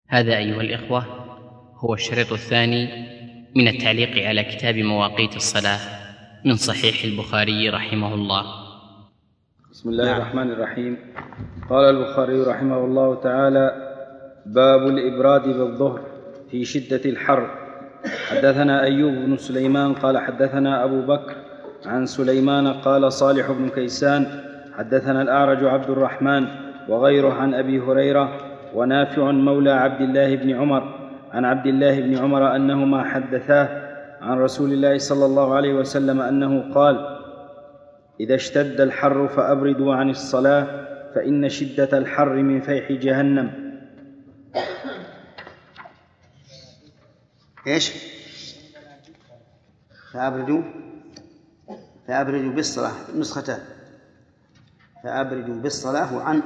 هذا أيها الإخوة هو الشريط الثاني من التعليق على كتاب مواقيت الصلاة من صحيح البخاري رحمه الله. بسم الله الرحمن الرحيم. قال البخاري رحمه الله تعالى: باب الإبراد بالظهر في شدة الحر. حدثنا أيوب بن سليمان قال حدثنا أبو بكر عن سليمان قال صالح بن كيسان حدثنا الأعرج عبد الرحمن وغيره عن أبي هريرة ونافع مولى عبد الله بن عمر عن عبد الله بن عمر أنهما حدثاه عن رسول الله صلى الله عليه وسلم أنه قال: إذا اشتد الحر فأبردوا عن الصلاة فإن شدة الحر من فيح جهنم. إيش؟ فأبردوا بالصلاة نسختان، فأبردوا بالصلاة وعن.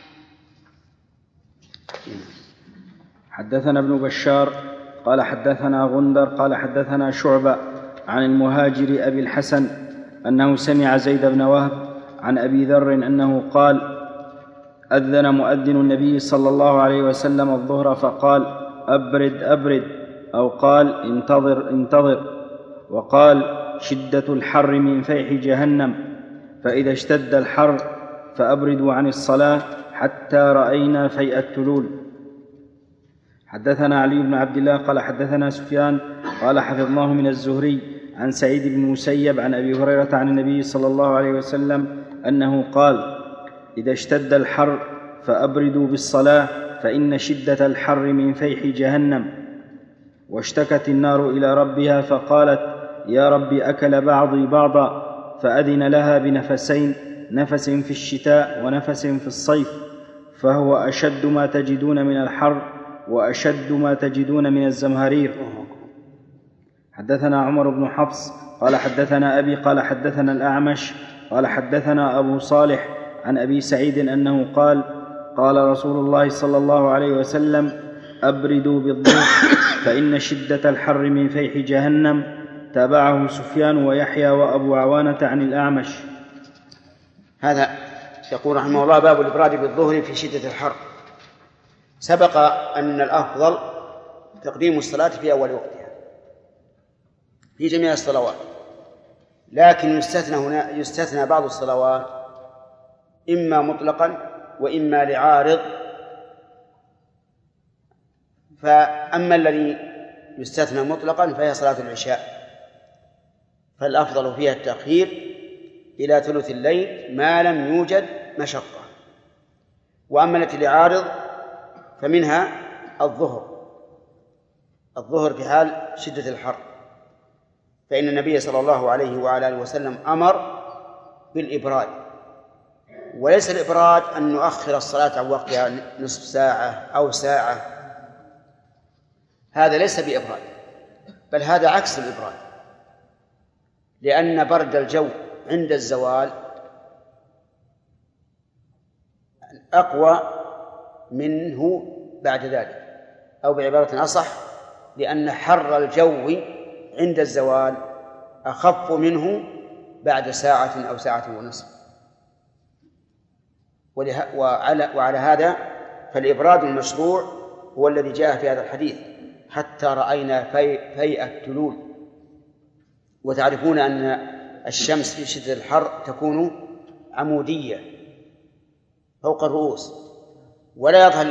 حدثنا ابن بشار قال حدثنا غندر قال حدثنا شعبة عن المهاجر أبي الحسن أنه سمع زيد بن وهب عن أبي ذر أنه قال: أذن مؤذن النبي صلى الله عليه وسلم الظهر فقال: أبرد أبرد، أو قال: انتظر انتظر، وقال: شدة الحر من فيح جهنم، فإذا اشتد الحر فأبردوا عن الصلاة حتى رأينا فيء التلول. حدثنا علي بن عبد الله قال حدثنا سفيان قال حفظناه من الزهري عن سعيد بن المسيب عن أبي هريرة عن النبي صلى الله عليه وسلم أنه قال: إذا اشتد الحر فأبردوا بالصلاة فإن شدة الحر من فيح جهنم. واشتكت النار إلى ربها فقالت: يا رب أكل بعضي بعضا، فأذن لها بنفسين، نفس في الشتاء ونفس في الصيف، فهو أشد ما تجدون من الحر وأشد ما تجدون من الزمهرير. حدثنا عمر بن حفص قال حدثنا أبي قال حدثنا الأعمش قال حدثنا أبو صالح عن أبي سعيد أنه قال: قال رسول الله صلى الله عليه وسلم: أبردوا بالظهر فإن شدة الحر من فيح جهنم. تابعه سفيان ويحيى وأبو عوانة عن الأعمش. هذا يقول رحمه الله: باب الإبراد بالظهر في شدة الحر. سبق أن الأفضل تقديم الصلاة في أول وقتها في جميع الصلوات، لكن يستثنى بعض الصلوات إما مطلقا وإما لعارض. فأما الذي يستثنى مطلقا فهي صلاة العشاء، فالأفضل فيها التأخير إلى ثلث الليل ما لم يوجد مشقة. وأما التي لعارض فمنها الظهر في حال شدة الحر، فإن النبي صلى الله عليه وعلى آله وسلم أمر بالإبراد. وليس الإبراد أن نؤخر الصلاة عن وقتها نصف ساعة أو ساعة، هذا ليس بإبراد، بل هذا عكس الإبراد، لأن برد الجو عند الزوال أقوى منه بعد ذلك، أو بعبارة أصح، لأن حر الجو عند الزوال أخف منه بعد ساعة أو ساعة ونصف. وعلى هذا فالإبراد المشروع هو الذي جاء في هذا الحديث: حتى رأينا فيء التلول. وتعرفون أن الشمس في شدة الحر تكون عمودية فوق الرؤوس، ولا يظهر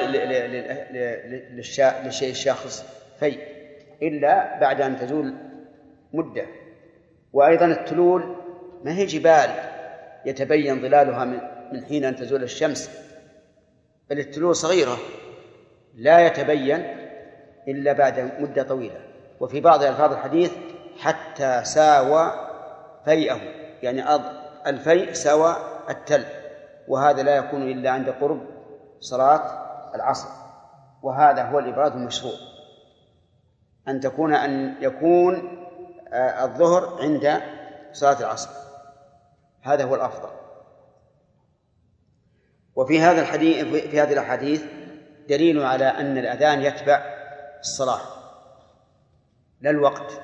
للشيء الشاخص فيء إلا بعد أن تزول مدة. وأيضا التلول ما هي جبال يتبين ظلالها من حين أن تزول الشمس، بل التلول صغيرة لا يتبين إلا بعد مدة طويلة. وفي بعض ألفاظ الحديث: حتى ساوى فيئه، يعني الفيء ساوى التل، وهذا لا يكون إلا عند قرب صلاة العصر. وهذا هو الإبراد المشروع، أن يكون الظهر عند صلاة العصر، هذا هو الأفضل. وفي هذا الحديث في هذه الأحاديث دليل على أن الأذان يتبع الصلاة لا الوقت،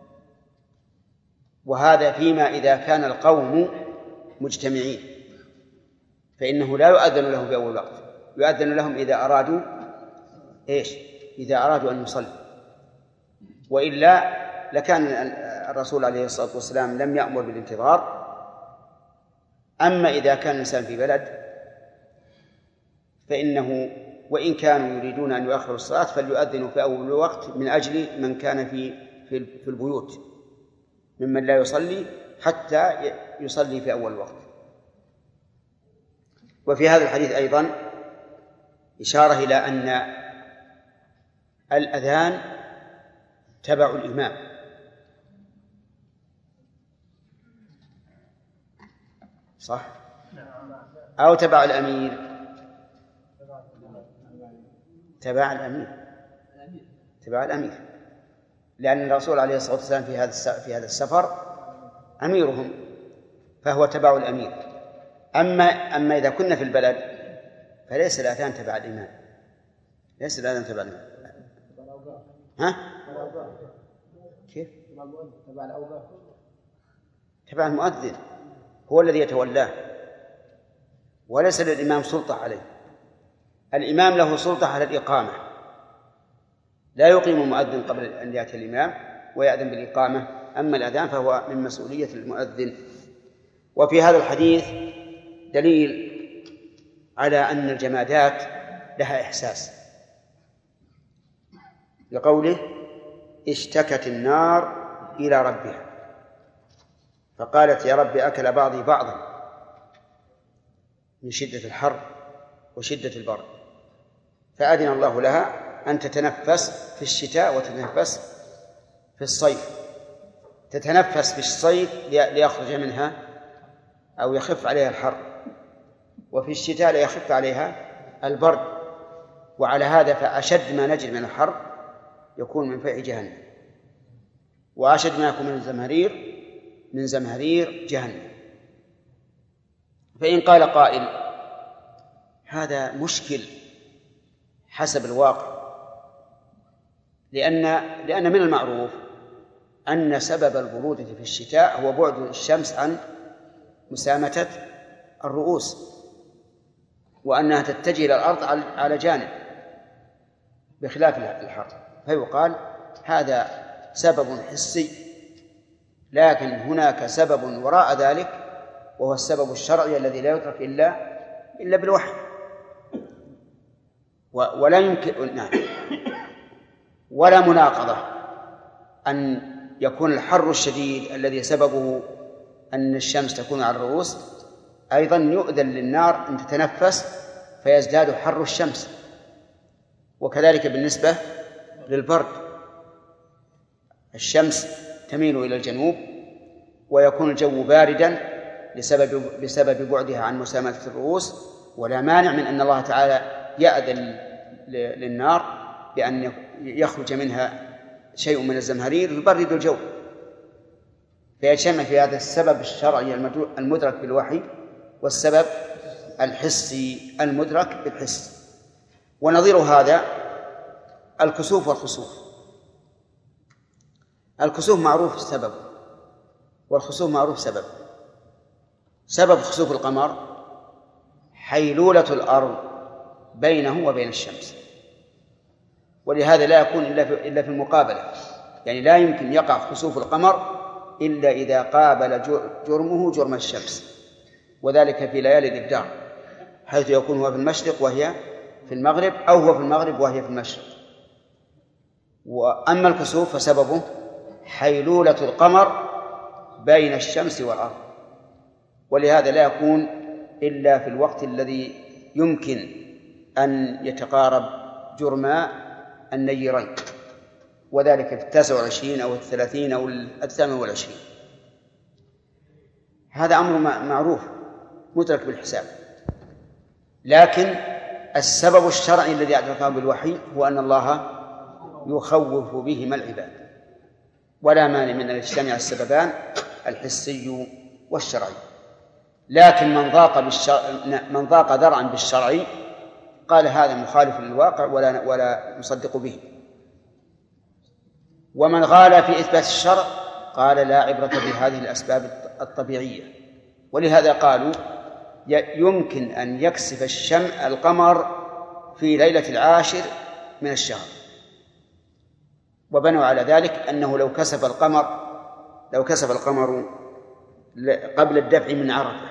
وهذا فيما إذا كان القوم مجتمعين، فإنه لا يؤذن لهم في أول وقت، يؤذن لهم إذا أرادوا إيش؟ إذا أرادوا أن يصلوا، وإلا لكان الرسول عليه الصلاة والسلام لم يأمر بالانتظار. أما إذا كان الإنسان في بلد فإنه وإن كانوا يريدون أن يؤخروا الصلاة فليؤذنوا في أول الوقت من أجل من كان في البيوت ممن لا يصلي حتى يصلي في أول الوقت. وفي هذا الحديث أيضا إشارة إلى أن الأذان تبع الإمام، صح؟ أو تبع الأمير؟ تبع الأمير، لأن الرسول عليه الصلاة والسلام في هذا السفر أميرهم، فهو تبع الأمير. أما إذا كنا في البلد فليس الأذان تبع الإمام، ليس الأذان تبع الإمام. ها؟ كيف؟ تبع المؤذن، هو الذي يتولاه، وليس للإمام سلطة عليه. الإمام له سلطة على الإقامة، لا يقيم المؤذن قبل أن يأتي الإمام ويأذن بالإقامة. أما الأذان فهو من مسؤولية المؤذن. وفي هذا الحديث دليل على أن الجمادات لها إحساس، لقوله اشتكت النار إلى ربها فقالت يا رب أكل بعضي بعضا من شدة الحر وشدة البرد، فأذن الله لها أن تتنفس في الشتاء وتتنفس في الصيف. تتنفس في الصيف ليخرج منها أو يخف عليها الحر، وفي الشتاء ليخف عليها البرد. وعلى هذا فأشد ما نجد من الحر يكون من فيح جهنم، وأشد ما يكون من زمهرير جهنم. فإن قال قائل هذا مشكل حسب الواقع، لأن من المعروف أن سبب البرودة في الشتاء هو بعد الشمس عن مسامة الرؤوس، وأنها تتجه إلى الأرض على جانب بخلاف الحر، فيقال هذا سبب حسي. لكن هناك سبب وراء ذلك وهو السبب الشرعي الذي لا يترك إلا بالوحي، ولا يمكن ولا مناقضة أن يكون الحر الشديد الذي سببه أن الشمس تكون على الرؤوس أيضا يؤذن للنار أن تتنفس فيزداد حر الشمس. وكذلك بالنسبة للبرد، الشمس تميل إلى الجنوب ويكون الجو باردا بسبب بعدها عن مسامة الرؤوس، ولا مانع من أن الله تعالى يأذن للنار بأن يخرج منها شيء من الزمهرير يبرد الجو، فيجتمع في هذا السبب الشرعي المدرك بالوحي والسبب الحسي المدرك بالحس. ونظير هذا الكسوف والخسوف. الكسوف معروف سبب والخسوف معروف سبب. سبب خسوف القمر حيلولة الأرض بينه وبين الشمس، ولهذا لا يكون إلا في المقابلة، يعني لا يمكن يقع خسوف القمر إلا إذا قابل جرمه جرم الشمس، وذلك في ليالي الإبدار حيث يكون هو في المشرق وهي في المغرب، أو هو في المغرب وهي في المشرق. وأما الكسوف فسببه حيلولة القمر بين الشمس والأرض، ولهذا لا يكون إلا في الوقت الذي يمكن أن يتقارب جرما النيرين، وذلك في 29 أو 30 أو 28. هذا أمر معروف مدرك بالحساب. لكن السبب الشرعي الذي أدركه بالوحي هو أن الله يخوف بهما العباد، ولا مانع من أن يجتمع السببان الحسي والشرعي. لكن من ضاق ذرعا بالشرعي قال هذا مخالف للواقع ولا نصدق به. ومن غال في إثبات الشرع قال لا عبرة بهذه الأسباب الطبيعية. ولهذا قالوا يمكن أن يكسف القمر في ليلة 10 من الشهر. وبنوا على ذلك أنه لو كسف القمر قبل الدفع من عرفة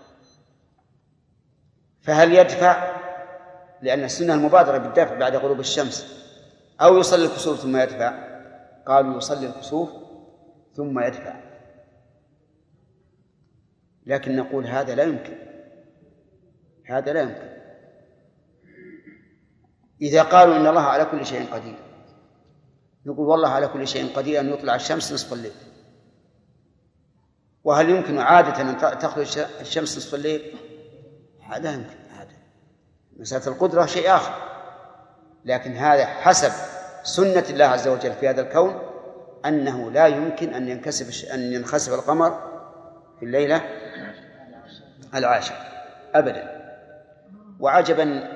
فهل يدفع، لأن السنة المبادرة بالدفع بعد غروب الشمس، أو يصلي الكسوف ثم يدفع؟ قالوا يصلي الكسوف ثم يدفع. لكن نقول هذا لا يمكن. إذا قالوا إن الله على كل شيء قدير، نقول والله على كل شيء قدير أن يطلع الشمس نصف الليل. وهل يمكن عادة أن تخرج الشمس نصف الليل؟ هذا يمكن. هذا مسألة القدرة شيء آخر، لكن هذا حسب سنة الله عز وجل في هذا الكون أنه لا يمكن أن ينخسف القمر في الليلة العاشرة أبدا. وعجبا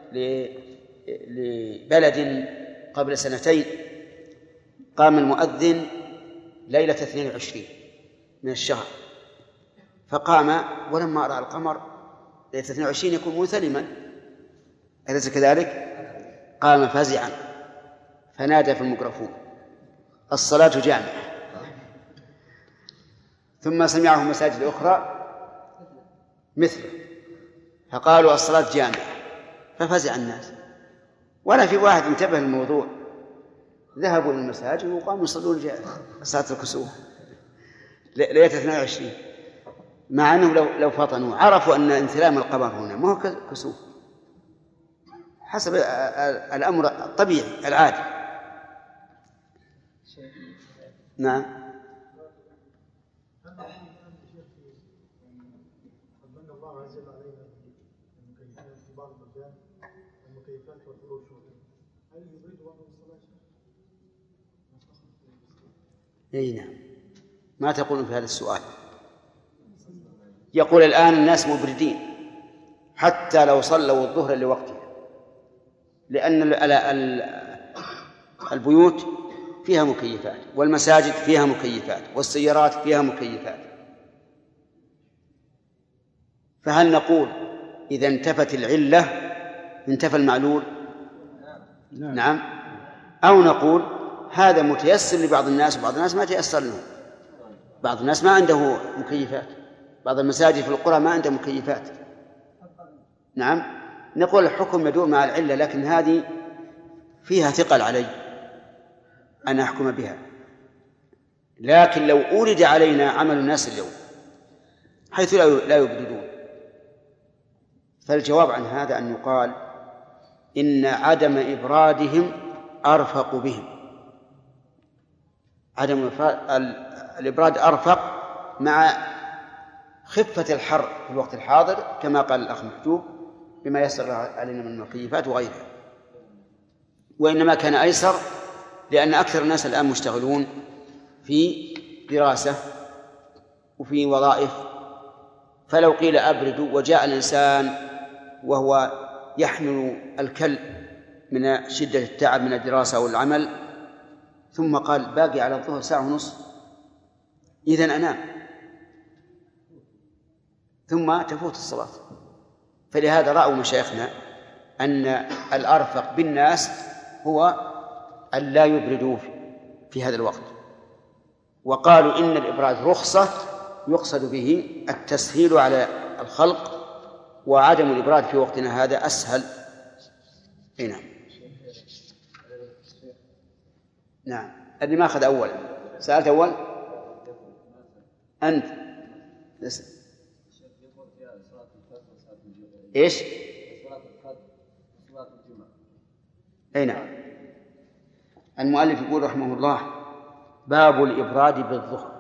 لبلد قبل 2 قام المؤذن ليلة 22 من الشهر، فقام ولما رأى القمر ليلة 22 يكون مثلما، أليس كذلك؟ قام فزعا فنادى في الميكروفون: الصلاة جامعة. ثم سمعه مساجد أخرى مثله فقالوا: الصلاة جامعة. ففزع الناس، ولا في واحد انتبه للموضوع، ذهبوا للمساجد وقاموا يصلون صلاة الكسوف ليلة 22، مع أنهم لو فطنوا عرفوا أن انثلام القمر هنا ما هو كسوف، حسب الأمر الطبيعي العادي. نعم. أي نعم. ما تقولون في هذا السؤال؟ يقول الآن الناس مبردين حتى لو صلوا الظهر لوقتها، لأن البيوت فيها مكيفات، والمساجد فيها مكيفات، والسيارات فيها مكيفات. فهل نقول إذا انتفت العلة انتفى المعلول؟ نعم. أو نقول هذا متيسر لبعض الناس وبعض الناس ما تيسر لهم. بعض الناس ما عنده مكيفات، بعض المساجد في القرى ما عنده مكيفات. نعم. نقول الحكم يدور مع العلة، لكن هذه فيها ثقل علي أن أحكم بها. لكن لو أورد علينا عمل الناس اليوم حيث لا يبردون، فالجواب عن هذا أن يقال إن عدم إبرادهم أرفق بهم. عدم الإبراد أرفق مع خفة الحر في الوقت الحاضر، كما قال الأخ محجوب بما يسر علينا من المكيفات وغيرها. وإنما كان أيسر لأن أكثر الناس الآن مشتغلون في دراسة وفي وظائف، فلو قيل أبردوا وجاء الإنسان وهو يحمل الكل من شدة التعب من الدراسة والعمل ثم قال باقي على الظهر 1.5 ساعة إذن أنام، ثم تفوت الصلاة. فلهذا رأوا مشايخنا أن الأرفق بالناس هو أن لا يبردوا في هذا الوقت، وقالوا إن الإبراد رخصة يقصد به التسهيل على الخلق، وعدم الإبراد في وقتنا هذا أسهل. نعم. نعم. اللي ما أخذ أول سألت أول أنت إيش؟ أي نعم. المؤلف يقول رحمه الله: باب الإبراد بالظهر.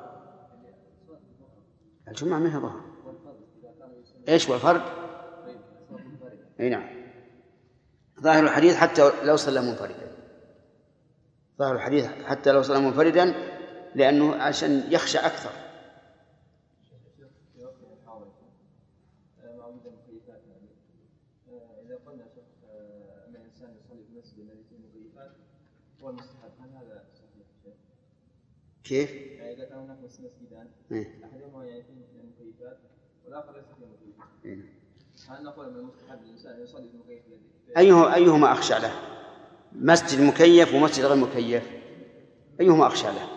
الجمعة منها ظهر. إيش والفرد؟ أي نعم. ظاهر الحديث حتى لو صلى منفردا، ظاهر الحديث حتى لو صلى منفردا، لأنه عشان يخشى أكثر. إذا قلنا أن الإنسان يصلي في المسجد الذي فيه مكيفات هو المستحب، هل هذا صحيح؟ كيف؟ يعني إذا كان هناك مسجدان أحدهما يعني فيه مكيفات والآخر ليس فيه مكيفات، هل نقول من المستحب الإنسان يصلي في المكيف؟ أيهما أخشى له؟ مسجد مكيف ومسجد غير مكيف أيهما أخشى له؟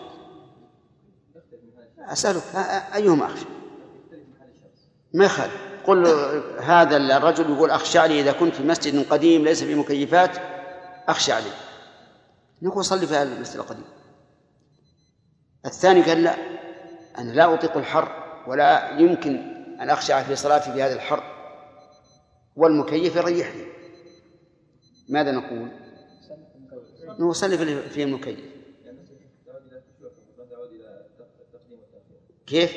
أسألك أيهما أخشى؟ ما يخالف. قل هذا الرجل يقول أخشى علي إذا كنت في مسجد قديم ليس فيه مكيفات أخشى علي، نقول صلي في هذا المسجد القديم. الثاني قال لا، أنا لا أطيق الحر ولا يمكن أن أخشع في صلاتي في هذا الحر والمكيف يريحني. ماذا نقول؟ نصلي في المكيف. كيف؟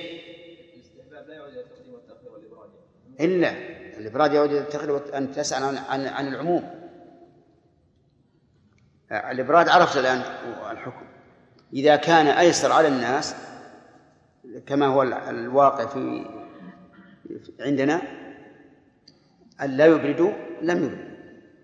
إلا الإبراد يعود إلى التأخير. أن تسأل عن العموم. الإبراد عرفت الآن الحكم. إذا كان أيسر على الناس كما هو الواقع عندنا أن لا يبردوا لم يبردوا.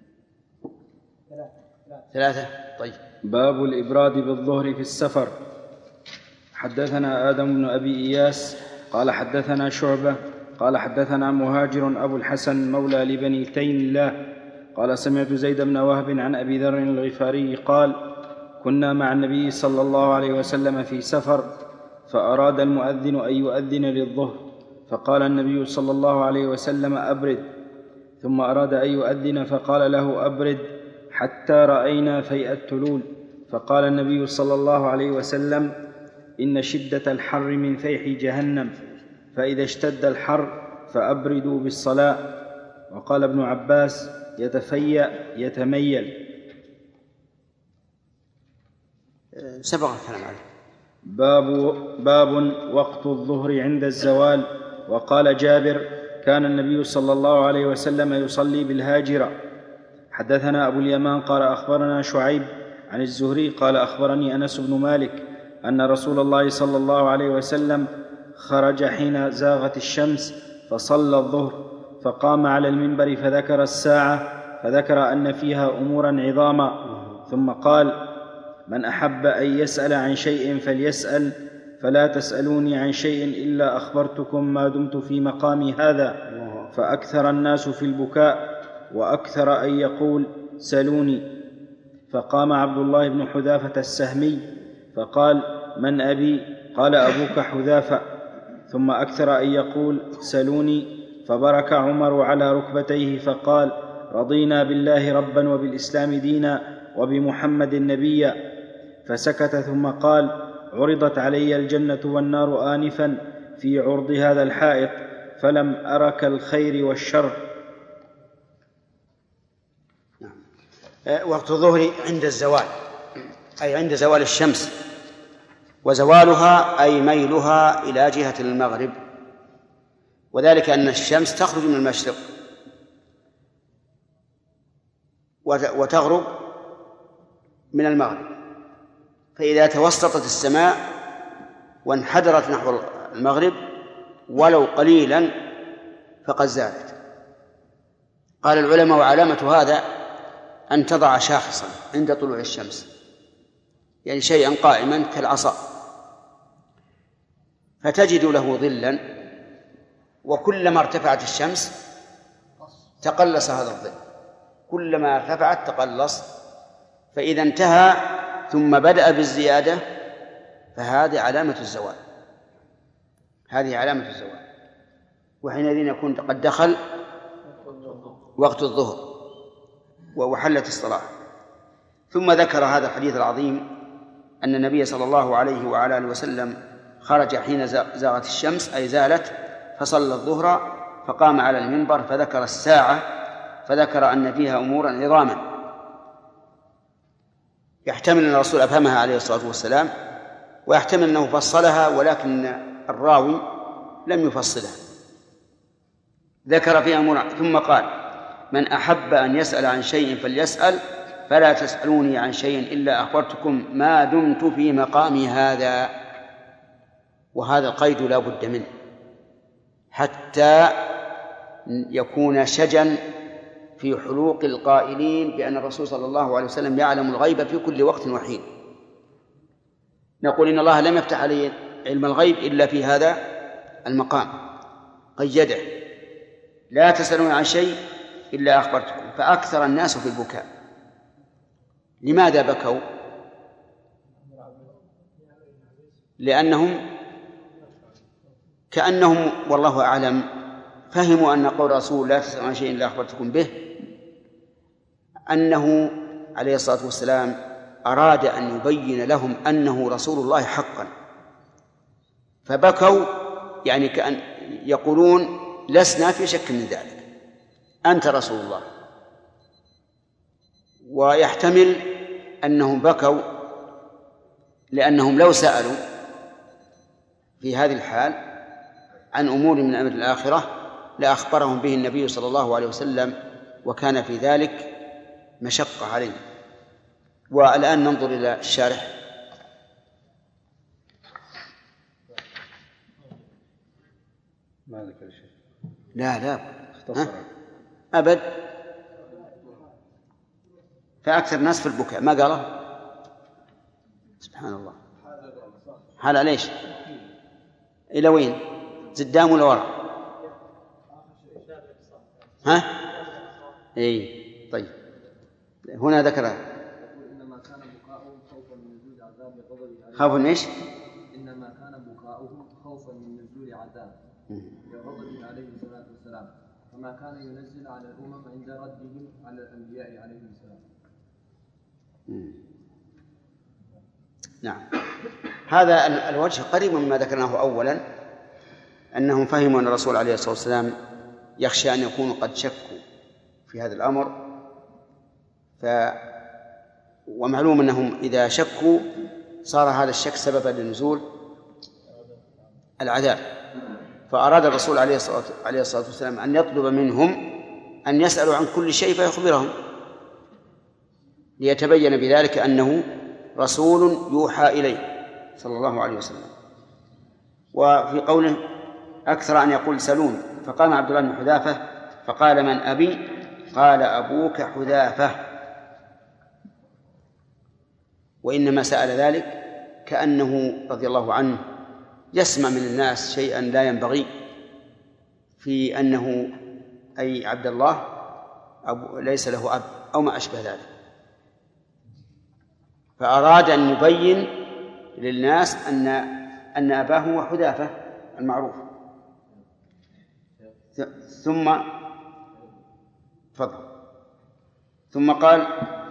3. طيب. باب الإبراد بالظهر في السفر. حدثنا آدم بن أبي إياس قال حدثنا شعبة قال حدثنا مهاجر أبو الحسن مولى لبني تيم الله قال سمعت زيد بن وهب عن أبي ذر الغفاري قال كنا مع النبي صلى الله عليه وسلم في سفر فأراد المؤذن أن يؤذن للظهر فقال النبي صلى الله عليه وسلم أبرد، ثم أراد أن يؤذن فقال له أبرد حتى رأينا فيء التلول، فقال النبي صلى الله عليه وسلم إن شدة الحر من فيح جهنم، فإذا اشتد الحر فأبردوا بالصلاة. وقال ابن عباس يتفيأ يتميل. سبق الكلام عليه. باب وقت الظهر عند الزوال. وقال جابر كان النبي صلى الله عليه وسلم يصلي بالهاجرة. حدثنا أبو اليمان قال أخبرنا شعيب عن الزهري قال أخبرني أنس بن مالك أن رسول الله صلى الله عليه وسلم خرج حين زاغت الشمس فصلى الظهر فقام على المنبر فذكر الساعة فذكر أن فيها أمورا عظاما، ثم قال من أحب أن يسأل عن شيء فليسأل فلا تسألوني عن شيء إلا أخبرتكم ما دمت في مقامي هذا. فأكثر الناس في البكاء وأكثر أن يقول سلوني. فقام عبد الله بن حذافة السهمي فقال من أبي؟ قال أبوك حذافة. ثم أكثر أن يقول سلوني. فبرك عمر على ركبتيه فقال رضينا بالله ربا وبالإسلام دينا وبمحمد نبيا. فسكت ثم قال عرضت علي الجنة والنار آنفا في عرض هذا الحائط فلم أرك الخير والشر. وقت الظهر عند الزوال أي عند زوال الشمس، وزوالها أي ميلها إلى جهة المغرب، وذلك أن الشمس تخرج من المشرق وتغرب من المغرب، فإذا توسطت السماء وانحدرت نحو المغرب ولو قليلا فقد زالت. قال العلماء وعلامة هذا أن تضع شاخصا عند طلوع الشمس، يعني شيئا قائما كالعصا، فتجد له ظلا، وكلما ارتفعت الشمس تقلص هذا الظل، كلما ارتفعت تقلص، فإذا انتهى ثم بدأ بالزيادة فهذه علامة الزوال، هذه علامة الزوال، وحينئذ يكون قد دخل وقت الظهر وحلت الصلاة. ثم ذكر هذا الحديث العظيم أن النبي صلى الله عليه وعلى آله وسلم خرج حين زاغت الشمس أي زالت فصلى الظهر فقام على المنبر فذكر الساعة فذكر أن فيها أمورا عظاما، يحتمل أن الرسول أفهمها عليه الصلاة والسلام، ويحتمل أنه فصلها ولكن الراوي لم يفصلها، ذكر فيها أمورا. ثم قال من أحب أن يسأل عن شيء فليسأل فلا تسألوني عن شيء إلا أخبرتكم ما دمت في مقامي هذا. وهذا القيد لا بد منه حتى يكون شجا في حلوق القائلين بأن الرسول صلى الله عليه وسلم يعلم الغيب في كل وقت وحين. نقول إن الله لم يفتح عليه علم الغيب إلا في هذا المقام، قيده لا تسألون عن شيء إلا أخبرتكم، فأكثر الناس في البكاء. لماذا بكوا؟ لأنهم كأنهم والله أعلم فهموا أن قول رسول لا تسألوا عن شيء إلا أخبرتكم به أنه عليه الصلاة والسلام أراد أن يبين لهم أنه رسول الله حقا، فبكوا يعني كأن يقولون لسنا في شك من ذلك، أنت رسول الله. ويحتمل أنهم بكوا لأنهم لو سألوا في هذه الحال عن أمور من أمر الآخرة لأخبرهم به النبي صلى الله عليه وسلم، وكان في ذلك مشقة عليه. والآن ننظر إلى الشارح. ما ذكر شيء. لا اختصر أبد، فأكثر الناس في البكاء ما قاله. سبحان الله. حال ليش؟ إلى وين؟ قدام ولا وراء؟ ها؟ إيه طيب، هنا ذكرها. إنما كان بكاؤهم خوفا من نزول عذاب لغضب خوف من إيش؟ إنما كان بكاؤهم خوفا من نزول عذاب لغضب عليه الصلاة والسلام، فما كان ينزل على الأمم عند ردهم على الأنبياء عليهم السلام. نعم، هذا الوجه قريب مما ذكرناه أولا، أنهم فهموا أن الرسول عليه الصلاة والسلام يخشى أن يكونوا قد شكوا في هذا الأمر، ومعلوم أنهم إذا شكوا صار هذا الشك سببا لنزول العذاب، فأراد الرسول عليه الصلاة والسلام أن يطلب منهم أن يسألوا عن كل شيء فيخبرهم، ليتبين بذلك أنه رسول يوحى إليه صلى الله عليه وسلم. وفي قوله أكثر أن يقول سلون، فقام عبد الله بن حذافة فقال من أبي؟ قال أبوك حذافة. وإنما سأل ذلك كأنه رضي الله عنه يسمع من الناس شيئا لا ينبغي في أنه أي عبد الله ليس له أب أو ما أشبه ذلك، فأراد أن يبين للناس أن أباه هو حذافة المعروف. ثم قال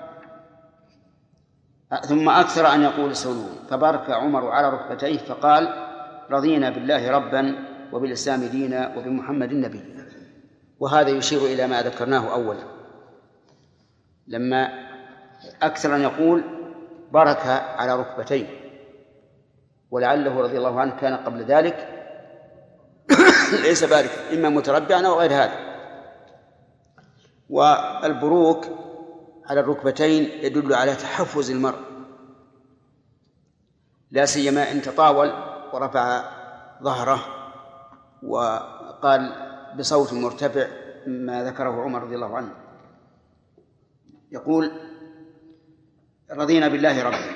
ثم أكثر أن يقول سلون، فبارك عمر على ركبتيه فقال رضينا بالله ربا وبالإسلام دينا وبمحمد نبيا. وهذا يشير إلى ما ذكرناه أولا، لما أكثر أن يقول برك على ركبتيه، ولعله رضي الله عنه كان قبل ذلك ليس بارك، إما متربعا أو غير هذا. والبروك على الركبتين يدل على تحفز المرء، لا سيما إن تطاول ورفع ظهره وقال بصوت مرتفع ما ذكره عمر رضي الله عنه، يقول رضينا بالله ربا،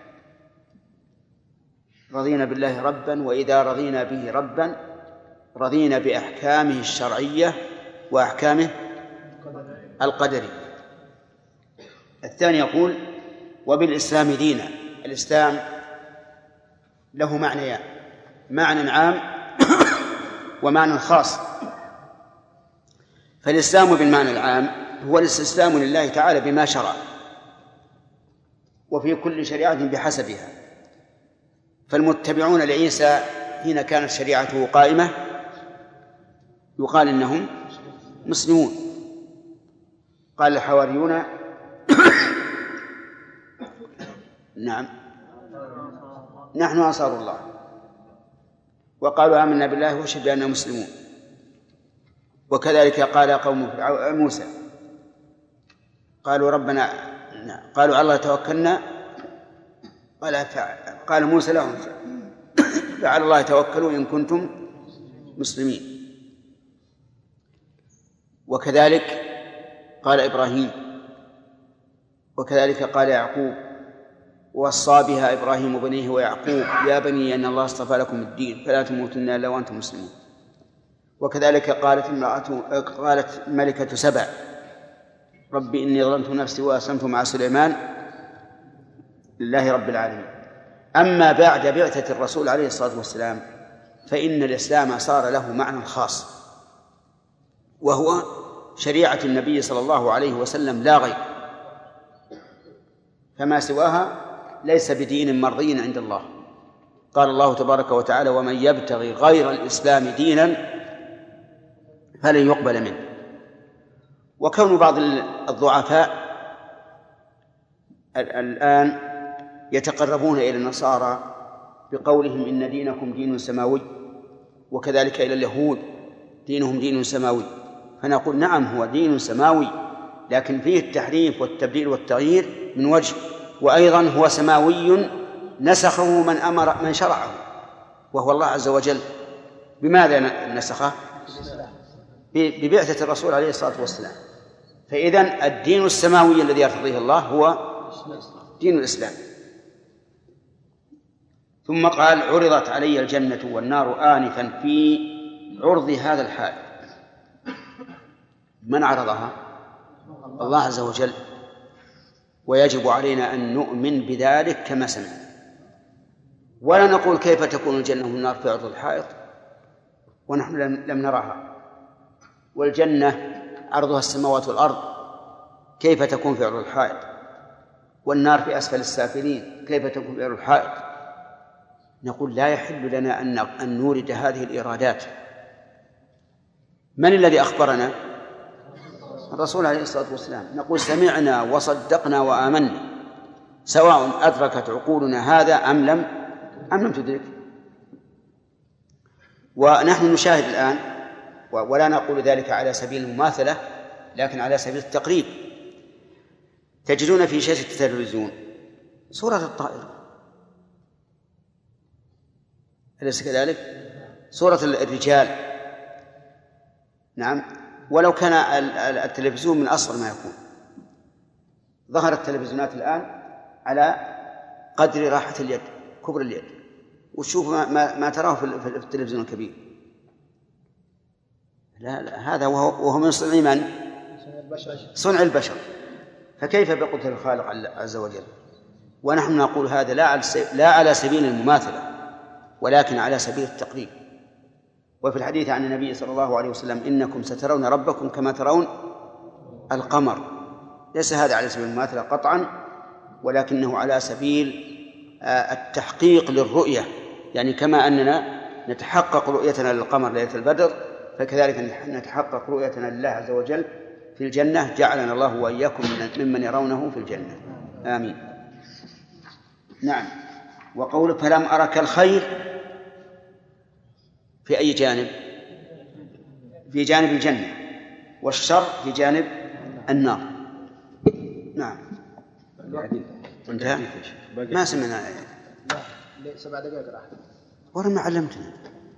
رضينا بالله ربا، وإذا رضينا به ربا رضينا بأحكامه الشرعية وأحكامه القدرية. الثاني يقول وبالإسلام دينا. الإسلام له معنيان، معنى عام ومعنى خاص. فالإسلام بالمعنى العام هو الاستسلام لله تعالى بما شرع، وفي كل شريعة بحسبها. فالمتبعون لعيسى حين كانت شريعته قائمة يقال إنهم مسلمون. قال الحواريون نعم نحن أنصار الله، وقالوا آمنا بالله واشهد بأننا مسلمون. وكذلك قال قوم موسى قالوا ربنا، قالوا على الله توكلنا، قال موسى لهم فعلى الله توكلوا إن كنتم مسلمين. وكذلك قال إبراهيم، وكذلك قال يعقوب، ووصى بها إبراهيم بنيه ويعقوب يا بني أن الله اصطفى لكم الدين فلا تموتن إلا وأنتم مسلمون. وكذلك قالت ملكة سبع ربي إني ظلمت نفسي وأسلمت مع سليمان لله رب العالمين. أما بعد بعثة الرسول عليه الصلاة والسلام فإن الإسلام صار له معنى خاص، وهو شريعة النبي صلى الله عليه وسلم لا غير، فما سواها ليس بدين مرضي عند الله. قال الله تبارك وتعالى: ومن يبتغي غير الإسلام دينا فلن يقبل منه. وكون بعض الضعفاء الآن يتقربون إلى النصارى بقولهم إن دينكم دين سماوي، وكذلك إلى اليهود دينهم دين سماوي، فنقول نعم هو دين سماوي، لكن فيه التحريف والتبديل والتغيير من وجه، وأيضا هو سماوي نسخه من شرعه وهو الله عز وجل. بماذا نسخه؟ ببعثة الرسول عليه الصلاة والسلام. فإذن الدين السماوي الذي يرتضيه الله هو دين الإسلام. ثم قال: عرضت علي الجنة والنار آنفا في عرض هذا الحال. من عرضها؟ الله عز وجل، ويجب علينا أن نؤمن بذلك كما سمع، ولا نقول كيف تكون الجنة والنار في عرض الحائط ونحن لم نراها، والجنة عرضها السماوات والأرض كيف تكون في عرض الحائط، والنار في أسفل السافلين كيف تكون في عرض الحائط. نقول لا يحل لنا أن نورد هذه الإرادات. من الذي أخبرنا؟ الرسول عليه الصلاة والسلام. نقول سمعنا وصدقنا وآمنا، سواء أدركت عقولنا هذا أم لم تدرك. ونحن نشاهد الآن، ولا نقول ذلك على سبيل المماثلة لكن على سبيل التقريب، تجدون في شاشة التلفزيون صورة الطائرة، أليس كذلك؟ صورة الرجال. نعم، ولو كان التلفزيون من أصغر ما يكون. ظهرت التلفزيونات الآن على قدر راحة اليد، كبر اليد، وتشوف ما تراه في التلفزيون الكبير. لا هذا وهو من صنع من؟ صنع البشر. فكيف بقدرة الخالق عز وجل؟ ونحن نقول هذا لا على سبيل المماثلة ولكن على سبيل التقريب. وفي الحديث عن النبي صلى الله عليه وسلم: إنكم سترون ربكم كما ترون القمر. ليس هذا على سبيل المماثلة قطعا، ولكنه على سبيل التحقيق للرؤية، يعني كما أننا نتحقق رؤيتنا للقمر ليلة البدر، فكذلك نتحقق رؤيتنا لله عز وجل في الجنة. جعلنا الله وإياكم ممن يرونه في الجنة، آمين. نعم. وقول فلم أرك الخير في أي جانب؟ في جانب الجنة، والشر في جانب النار. نعم. انتهى؟ ما سمعنا. لا 7 دقائق راح. ورا ما علمتنا.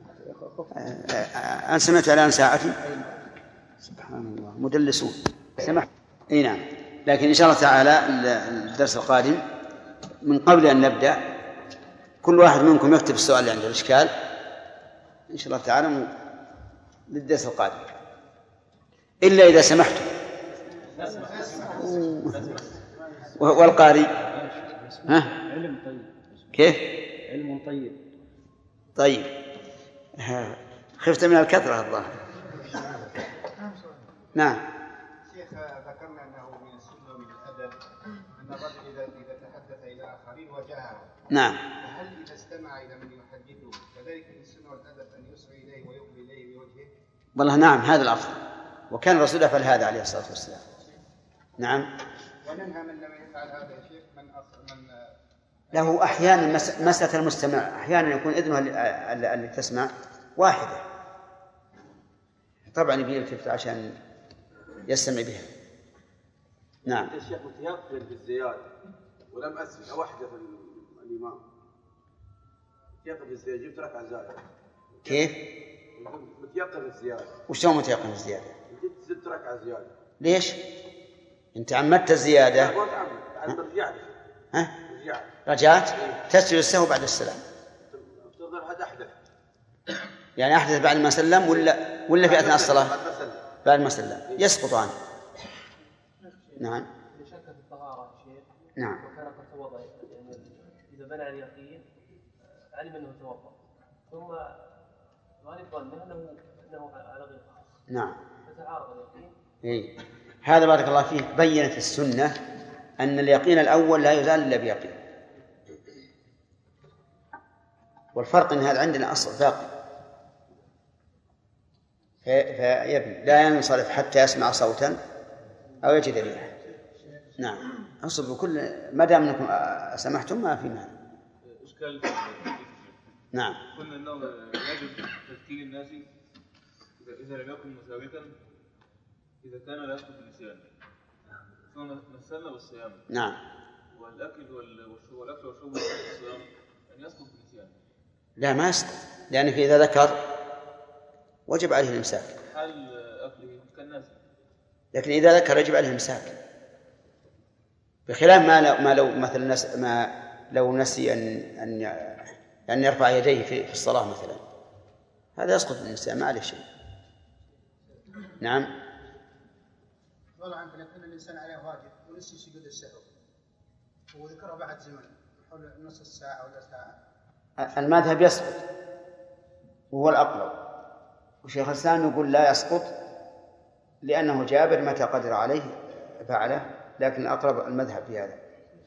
أنا سمعت الآن ساعتي. سبحان الله، مدلسون. سمحت. إيه نعم. لكن إن شاء الله تعالى الدرس القادم من قبل أن نبدأ كل واحد منكم يكتب السؤال اللي عنده الإشكال إن شاء الله تعالى للدرس القادم، إلا إذا سمحتم. والقارئ ها؟ علم طيب. كيف؟ علم طيب. طيب، خفت من الكثرة الظاهر. نعم. شيخ، ذكرنا أنه من السنة ومن الأدب أن الرجل إذا تحدث إلى آخرين وجاهه. نعم. فهل إذا استمع إلى من يحدثه كذلك من السنة والأدب أن يسرع إليه ويقبل إليه بوجهه؟ والله نعم، هذا الأفضل، وكان الرسول يفعل هذا عليه الصلاة والسلام. نعم. وننهى من لم يفعل هذا يا شيخ من له أحيانا مسألة المستمع، أحيانا يكون إذنه اللي تسمع واحدة، طبعا يبي يلتفت عشان يستمع بها. نعم. يا شيخ متيقن بالزيادة ولم أسمع واحدة في الإمام، متيقن بالزيادة، جبت ركعة زائدة. كيف؟ متيقن بالزيادة. وش هو متيقن بالزيادة؟ جبت 6 ركعة زيادة. ليش؟ أنت عمدت الزيادة. ها؟ رجعت تسجد السهو بعد السلام. تظهر هذا أحدث. يعني أحدث بعد ما سلم ولا في أثناء الصلاة؟ بعد ما سلم يسقط عنه. نعم. شك في الطهارة شيء. نعم. وكان قد توضأ يعني إذا بنى اليقين علم أنه توضأ ثم غالب ظنه أنه على غير خاص. نعم. فتعارض اليقين. إيه. هذا بارك الله فيك بينت السنة أن اليقين الأول لا يزال إلا بيقين، والفرق أن هذا عندنا أصل باقي، فيبني لا ينصرف حتى يسمع صوتا أو يجد ريحا. نعم. أصل بكل ما دام أنكم سمحتم ما في مانع. إشكال. نعم. قلنا أنه يجب تذكير الناس إذا لم يكن مثابتا إذا كان لا يسقط بالنسيان، ثم مثلنا بالصيام. نعم. والأكل والشرب بالصيام أن يسقط بالنسيان. لا ما يسقط، لأنه إذا ذكر وجب عليه الإمساك. حال أكله كالناس. لكن إذا ذكر يجب عليه الإمساك، بخلاف ما لو مثلا لو نسي أن يرفع يديه في الصلاة مثلا، هذا يسقط بالنسيان ما عليه شيء. نعم. والله عنك لكن الإنسان عليه واجب ونسي سجود السهو وذكره بعد زمن حول نصف ساعة ولا ساعة، المذهب يسقط وهو الأقرب، وشيخ الإسلام يقول لا يسقط لأنه جابر متى قدر عليه فعله، لكن الأقرب المذهب في هذا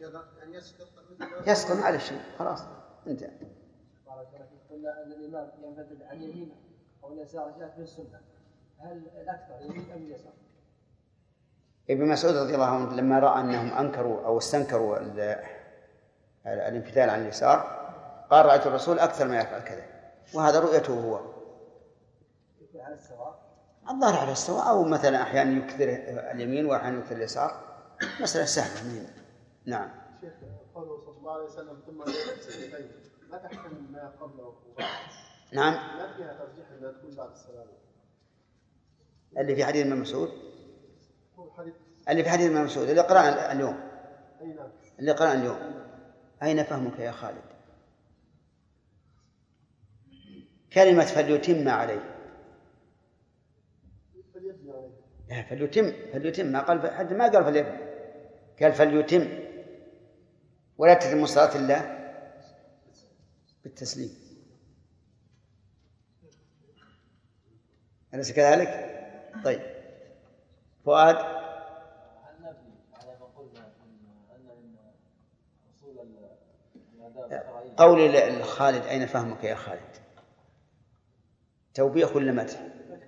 يسقط على الشيء خلاص انتهى. قلنا أن الإمام ينفذ عن يمينه أو اليسار جاءت في السنة، هل الأكثر يمين أم اليسار؟ ابن مسعود رضي الله عنه لما رأى أنهم أنكروا أو استنكروا الانفتال عن اليسار قال رأيت الرسول أكثر ما يفعل كذا، وهذا رؤيته هو. على السواء الظاهر على السواء، أو مثلا أحيانا يكثر اليمين وأحيانا يكثر اليسار، مسألة سهلة. نعم. شيخ قوله صلى الله عليه وسلم ثم يسجد ما تحكم ما قبله؟ نعم. ما فيها ترجيح أنها تكون بعد السلام؟ اللي في حديث ابن مسعود، اللي في حديث ابن مسعود اللي قرأنا اليوم، اللي قرأنا اليوم. أين فهمك يا خالد؟ كلمة فليتم عليه، فليتم ما قال حد ما قال فليتم، قال فليتم، ولا تتم الصلاة إلا بالتسليم. أليس كذلك؟ طيب فؤاد. هل نبني على ما قلنا أن من أصول الآداب الشرعية قولي لخالد أين فهمك يا خالد؟ توبيخ ولا مدح؟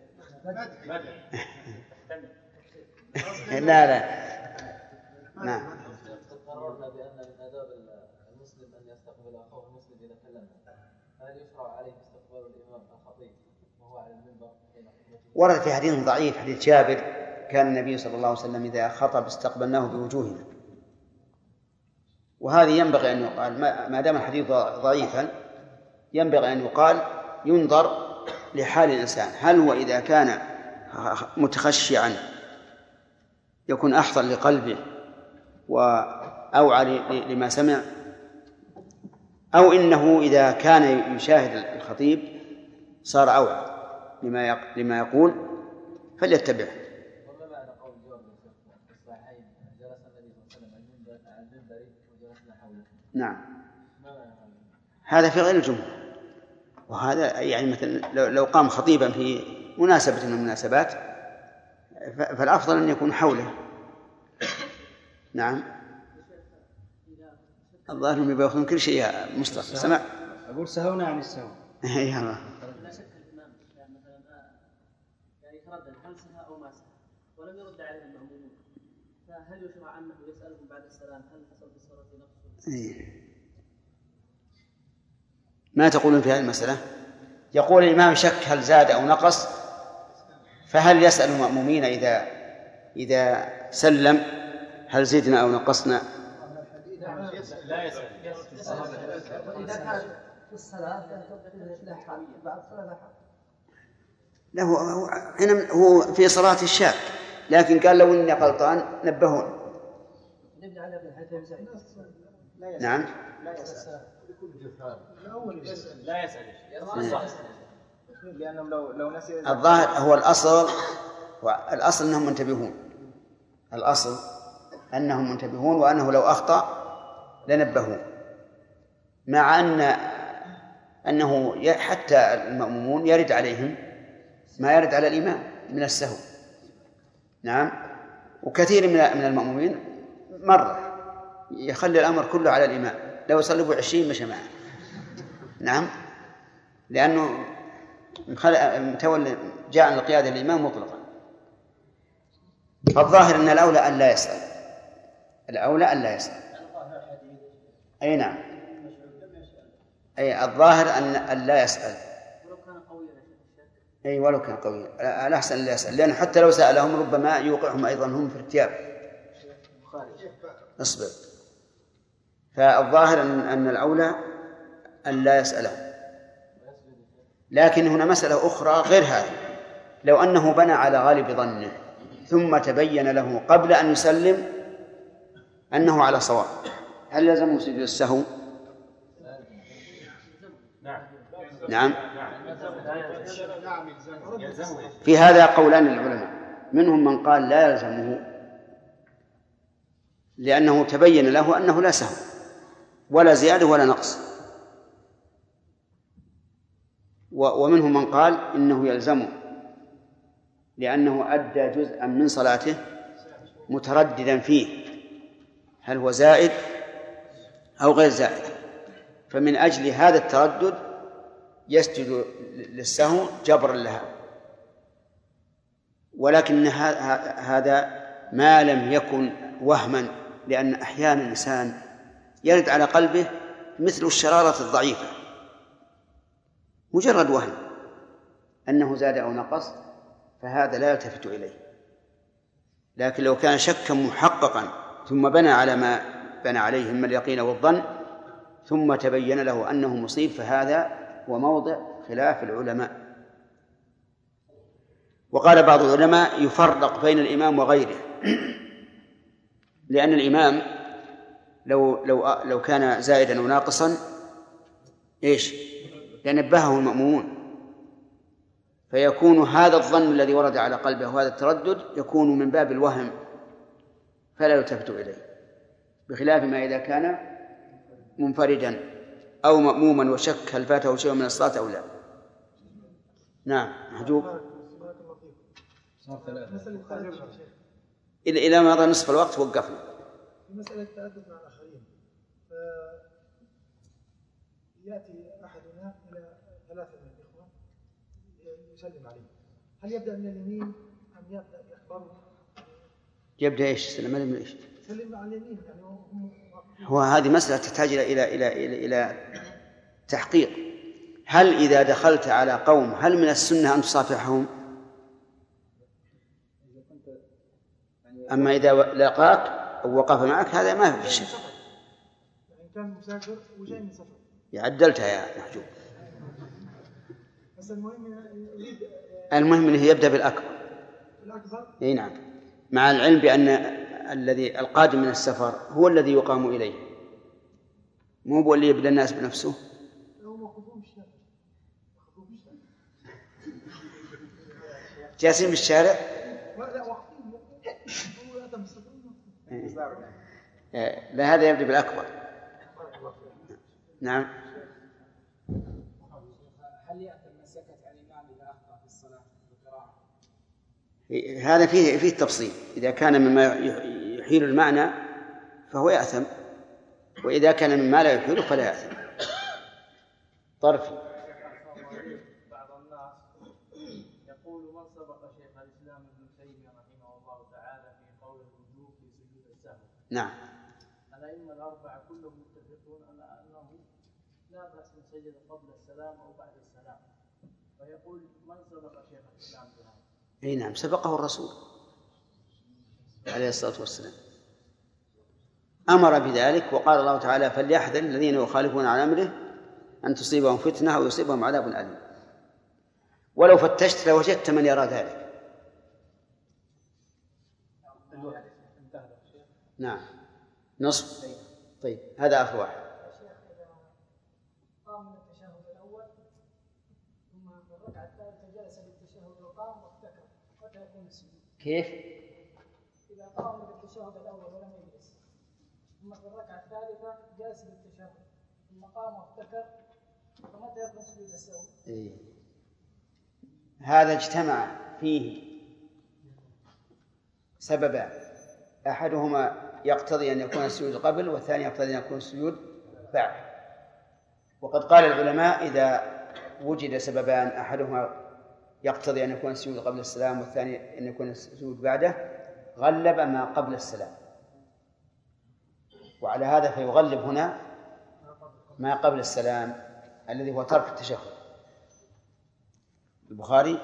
لا نعم. قررنا بأن من آداب المسلم أن يستقبل أخوه المسلم إذا كلمه، هل يشرع عليه استقبال الإمام الخطيب وهو على المنبر؟ ورد في حديث ضعيف حديث جابر كان النبي صلى الله عليه وسلم إذا خطب استقبلناه بوجوهنا، وهذه ينبغي أن يقال ما دام الحديث ضعيفا ينبغي أن يقال ينظر لحال الإنسان، هل هو إذا كان متخشعا يكون أحضر لقلبه وأوعى لما سمع، أو إنه إذا كان يشاهد الخطيب صار أوعى لما يقول فليتبعه. وما معنى قول جابر في الصحيحين جلس النبي صلى الله عليه وسلم على المنبر وجلسنا حوله؟ نعم. هذا في غير الجمهور، وهذا يعني مثلا لو قام خطيبا في مناسبة من المناسبات فالأفضل أن يكون حوله. نعم. الظاهر أنهم يبغون كل شيء يا مصطفى. سمع أقول سهونا عن السهو. يا الله. لا شك الإمام مثلا يعني يتردد هل سهى أو ما سهى ولم يرد عليه المأمومون، فهل يشرع أنه يسألهم بعد السلام هل حصل في الصلاة نقص؟ ما تقولون في هذه المسألة؟ يقول الإمام شك هل زاد أو نقص، فهل يسأل المأمومين إذا سلم هل زدنا أو نقصنا؟ لا يسأل. إذا كان في الصلاة لا حال بعد الصلاة لا حال. هو في صلاة الشاك، لكن قال لو إني غلطان نبهون. نعم. لا يسأل. لأنهم لو نسي الظاهر هو الأصل أنهم منتبهون، الأصل أنهم منتبهون وأنه لو أخطأ لنبهون، مع أنه حتى المأمومون يرد عليهم ما يرد على الإمام من السهو. نعم. وكثير من المأمومين مرة يخلي الأمر كله على الإمام، لو يصلي 20 مشى معه. نعم، لأنه متولى جاء عن القيادة الإمام مطلقا. فالظاهر أن الأولى أن لا يسأل، الأولى أن لا يسأل. أي نعم، أي الظاهر أن لا يسأل. أي ولو كان قويا الأحسن أن لا يسأل، لأنه حتى لو سألهم ربما يوقعهم أيضا هم في ارتياب. اصبر. فالظاهر أن الأولى أن لا يسأله. لكن هنا مسألة أخرى غير هذه، لو أنه بنى على غالب ظنه ثم تبين له قبل أن يسلم أنه على صواب، هل يلزمه سجود السهو؟ نعم. في هذا قولان للعلماء، منهم من قال لا يلزمه لأنه تبين له أنه لا سهو ولا زيادة ولا نقص، ومنهم من قال إنه يلزمه لأنه أدى جزءا من صلاته مترددا فيه هل هو زائد أو غير زائد، فمن أجل هذا التردد يسجد للسهو جبرا لها. ولكن هذا ما لم يكن وهما، لأن أحيانا الإنسان يرد على قلبه مثل الشرارة الضعيفة، مجرد وهم أنه زاد أو نقص، فهذا لا يلتفت إليه. لكن لو كان شكا محققا ثم بنى على ما بنى عليه من اليقين والظن ثم تبين له أنه مصيب، فهذا هو موضع خلاف العلماء. وقال بعض العلماء يفرق بين الإمام وغيره، لأن الإمام لو كان زائدا أو ناقصا لنبهه المأمومون، فيكون هذا الظن الذي ورد على قلبه وهذا التردد يكون من باب الوهم فلا يلتفت إليه، بخلاف ما إذا كان منفردا أو مأموما وشك هل فاته شيء من الصلاة أو لا. نعم محجوب. إلى ما مضى نصف الوقت وقفنا. مسألة التعدد مع الآخرين، يأتي أحدنا إلى 3 من الإخوة يسلم عليه، هل يبدأ من اليمين أم يبدأ بأخباره؟ يبدأ سلم عليه من سلم على اليمين، يعني هو هذه مسألة تحتاج إلى تحقيق. هل إذا دخلت على قوم هل من السنة أن تصافحهم؟ أما إذا لقاك أو وقف معك هذا ما في شيء. يعني كان مسافر وجاي من سفر. عدلتها يا محجوب. بس المهم أنه يبدأ بالأكبر. أي نعم، مع العلم بأن الذي القادم من السفر هو الذي يقام إليه، مو هو اللي يبدأ الناس بنفسه. جالسين بالشارع. لا، هذا يبدأ بالأكبر. نعم. هل يأتي من سكت عن الإمام إذا أخطأ في الصلاة بالقراءة؟ هذا فيه تفصيل، إذا كان مما يحيل المعنى فهو يأثم، وإذا كان مما لا يحيله فلا يأثم. طرفي. بعض الناس يقول من سبق شيخ الإسلام ابن تيمية رحمه الله تعالى في قول الوجوب في سجود السهو. نعم. الأئمة الأربعة كلهم متفقون على أنه لا بأس من سجد قبل السلام أو بعد السلام، فيقول من سبق شيخ الإسلام بهذا؟ أي نعم، سبقه الرسول عليه الصلاة والسلام، أمر بذلك، وقال الله تعالى فليحذر الذين يخالفون عن أمره أن تصيبهم فتنة أو يصيبهم عذاب أليم. ولو فتشت لوجدت من يرى ذلك. نعم نصف. طيب هذا آخر واحد. قام من التشهد الأول ثم في الركعة الثالثة جلس للتشهد وقام وافتكر متى يقوم السجود؟ كيف؟ إذا قام من التشهد الأول ولم يجلس ثم في الركعة الثالثة جلس للتشهد ثم قام وافتكر فمتى يكون سجود السهو؟ هذا اجتمع فيه سببان، أحدهما يقتضي أن يكون السجود قبل، والثاني يقتضي أن يكون السجود بعد. وقد قال العلماء إذا وجد سببان أحدهما يقتضي أن يكون السجود قبل السلام والثاني أن يكون السجود بعده، غلب ما قبل السلام، وعلى هذا فيغلب هنا ما قبل السلام الذي هو ترك التشهد. البخاري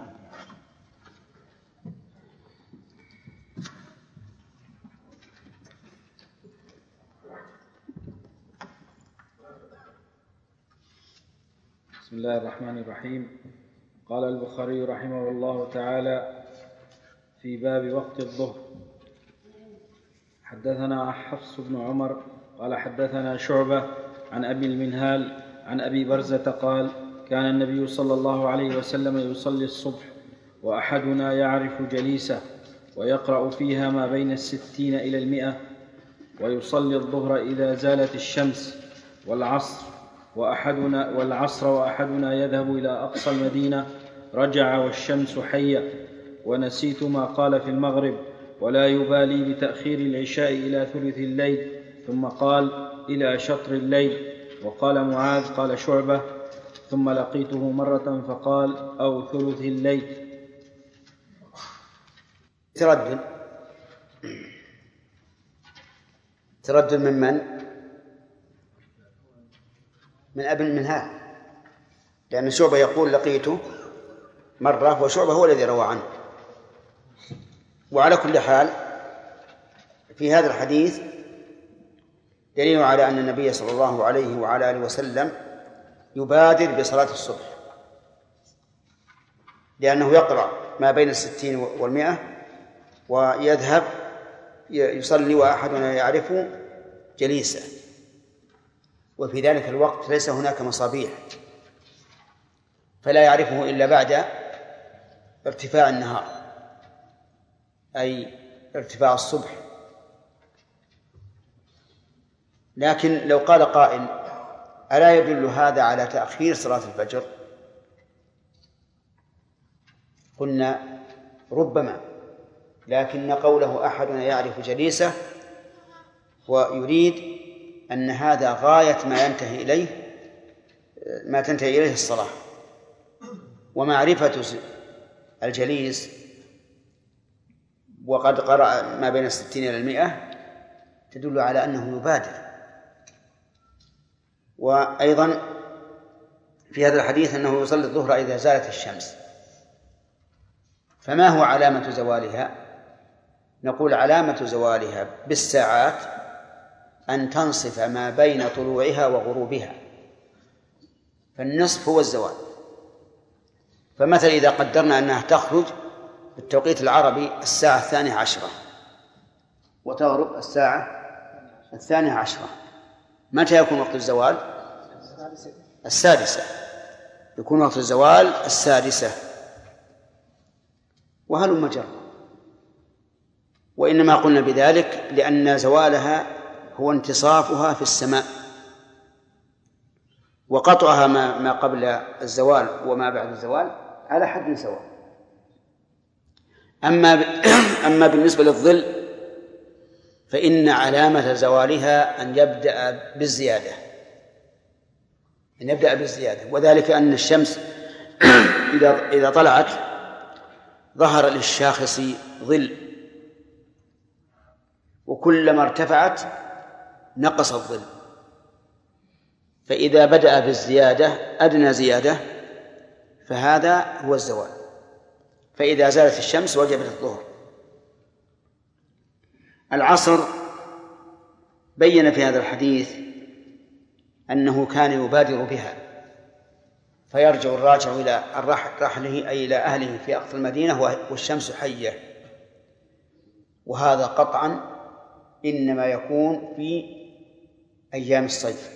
بسم الله الرحمن الرحيم. قال البخاري رحمه الله تعالى في باب وقت الظهر: حدثنا حفص بن عمر قال حدثنا شعبة عن أبي المنهال عن أبي برزة قال: كان النبي صلى الله عليه وسلم يصلي الصبح وأحدنا يعرف جليسه ويقرأ فيها ما بين 60 إلى 100، ويصلي الظهر إذا زالت الشمس والعصر وأحدنا يذهب إلى أقصى المدينة رجع والشمس حية، ونسيت ما قال في المغرب ولا يبالي بتأخير العشاء إلى ثلث الليل، ثم قال إلى شطر الليل. وقال معاذ قال شعبة: ثم لقيته مرة فقال أو ثلث الليل. تردد من أبي المنهال، لأن شعبة يقول لقيته مرة، وشعبة هو الذي روى عنه. وعلى كل حال في هذا الحديث دليل على أن النبي صلى الله عليه وعلى آله وسلم يبادر بصلاة الصبح، لأنه يقرأ ما بين 60 و100 ويذهب يصلي وأحدنا يعرف جليسه، وفي ذلك الوقت ليس هناك مصابيح فلا يعرفه إلا بعد ارتفاع النهار، أي ارتفاع الصبح. لكن لو قال قائل: ألا يدل هذا على تأخير صلاة الفجر؟ قلنا ربما، لكن قوله أحدنا يعرف جليسه ويريد أن هذا غاية ما تنتهي إليه الصلاة، ومعرفة الجليس وقد قرأ ما بين 60 إلى 100 تدل على أنه يبادر. وأيضا في هذا الحديث أنه يصلي الظهر إذا زالت الشمس، فما هو علامة زوالها؟ نقول علامة زوالها بالساعات أن تنصف ما بين طلوعها وغروبها، فالنصف هو الزوال. فمثلا إذا قدرنا أنها تخرج بالتوقيت العربي 12:10 وتغرب 12:10، متى يكون وقت الزوال؟ 6. يكون وقت الزوال 6، وهلم جرا. وإنما قلنا بذلك لأن زوالها هو انتصافها في السماء، وقطعها ما قبل الزوال وما بعد الزوال على حد سواء. أما بالنسبة للظل فإن علامة زوالها أن يبدأ بالزيادة، وذلك أن الشمس إذا طلعت ظهر للشاخص ظل، وكلما ارتفعت نقص الظل، فإذا بدأ بالزيادة أدنى زيادة فهذا هو الزوال، فإذا زالت الشمس وجبت الظهر. العصر بين في هذا الحديث أنه كان يبادر بها، فيرجع الراجع إلى رحله أي إلى أهله في أقصى المدينة والشمس حية، وهذا قطعا إنما يكون في أيام الصيف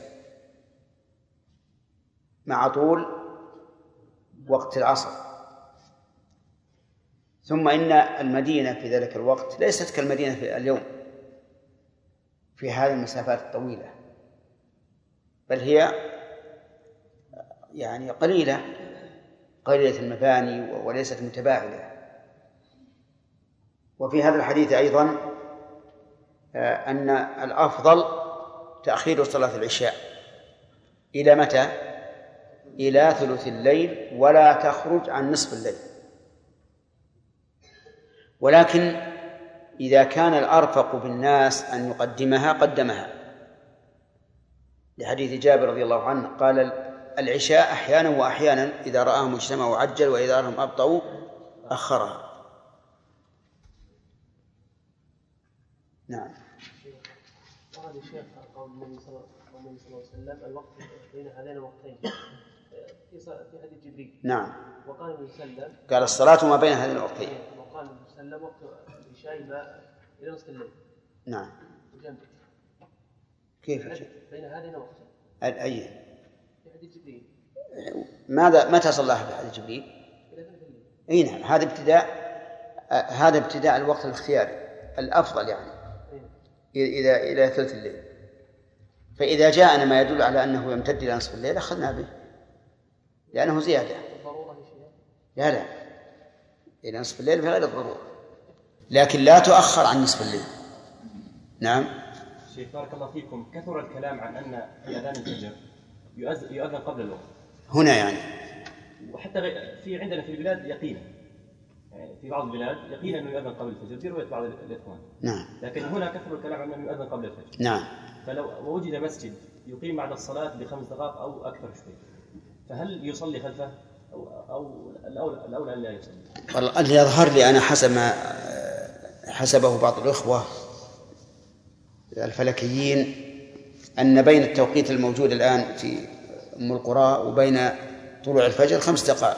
مع طول وقت العصر. ثم إن المدينة في ذلك الوقت ليست كالمدينة في اليوم في هذه المسافات الطويلة، بل هي يعني قليلة المباني وليست متباعدة. وفي هذا الحديث أيضا أن الأفضل تأخير صلاة العشاء إلى متى؟ إلى ثلث الليل، ولا تخرج عن نصف الليل. ولكن إذا كان الأرفق بالناس أن يقدمها قدمها، لحديث جابر رضي الله عنه قال: العشاء أحيانا وأحيانا، إذا رآهم اجتمعوا عجل وإذا رآهم أبطأوا أخرها. نعم. قال الشيخ قول النبي صلى الله عليه وسلم: الوقت بين هذين الوقتين في حديث جبريل. نعم. وقال النبي صلى الله عليه وسلم: قال الصلاة ما بين هذين الوقتين. وقال النبي صلى الله عليه وسلم: وقت العشاء إلى نصف الليل. نعم. وجنبه. كيف بين هذين الوقتين؟ أي؟ في حديث جبريل. متى صلاها في حديث جبريل؟ إلى ثلث الليل. أي نعم. هذا ابتداء الوقت الاختياري الأفضل، يعني إلى ثلث الليل. فإذا جاءنا ما يدل على أنه يمتد إلى نصف الليل أخذنا به، لأنه زيادة. لا إلى نصف الليل في غير الضرورة، لكن لا تؤخر عن نصف الليل. نعم. شيخ بارك الله فيكم، كثر الكلام عن أن في أذان الفجر يؤذن قبل الوقت هنا، يعني وحتى في عندنا في البلاد يقينا، يعني في بعض البلاد يقينا أنه يؤذن قبل الفجر في رواية بعض الإخوان. نعم. لكن هنا كثر الكلام عن أنه يؤذن قبل الفجر. نعم. فلو وجد مسجد يقيم بعد الصلاة ب5 دقائق أو أكثر شوي، فهل يصلي خلفه أو الأولى أن لا يصلي؟ والله اللي يظهر لي أنا حسب ما حسبه بعض الإخوة الفلكيين أن بين التوقيت الموجود الآن في أم القرى وبين طلوع الفجر 5 دقائق،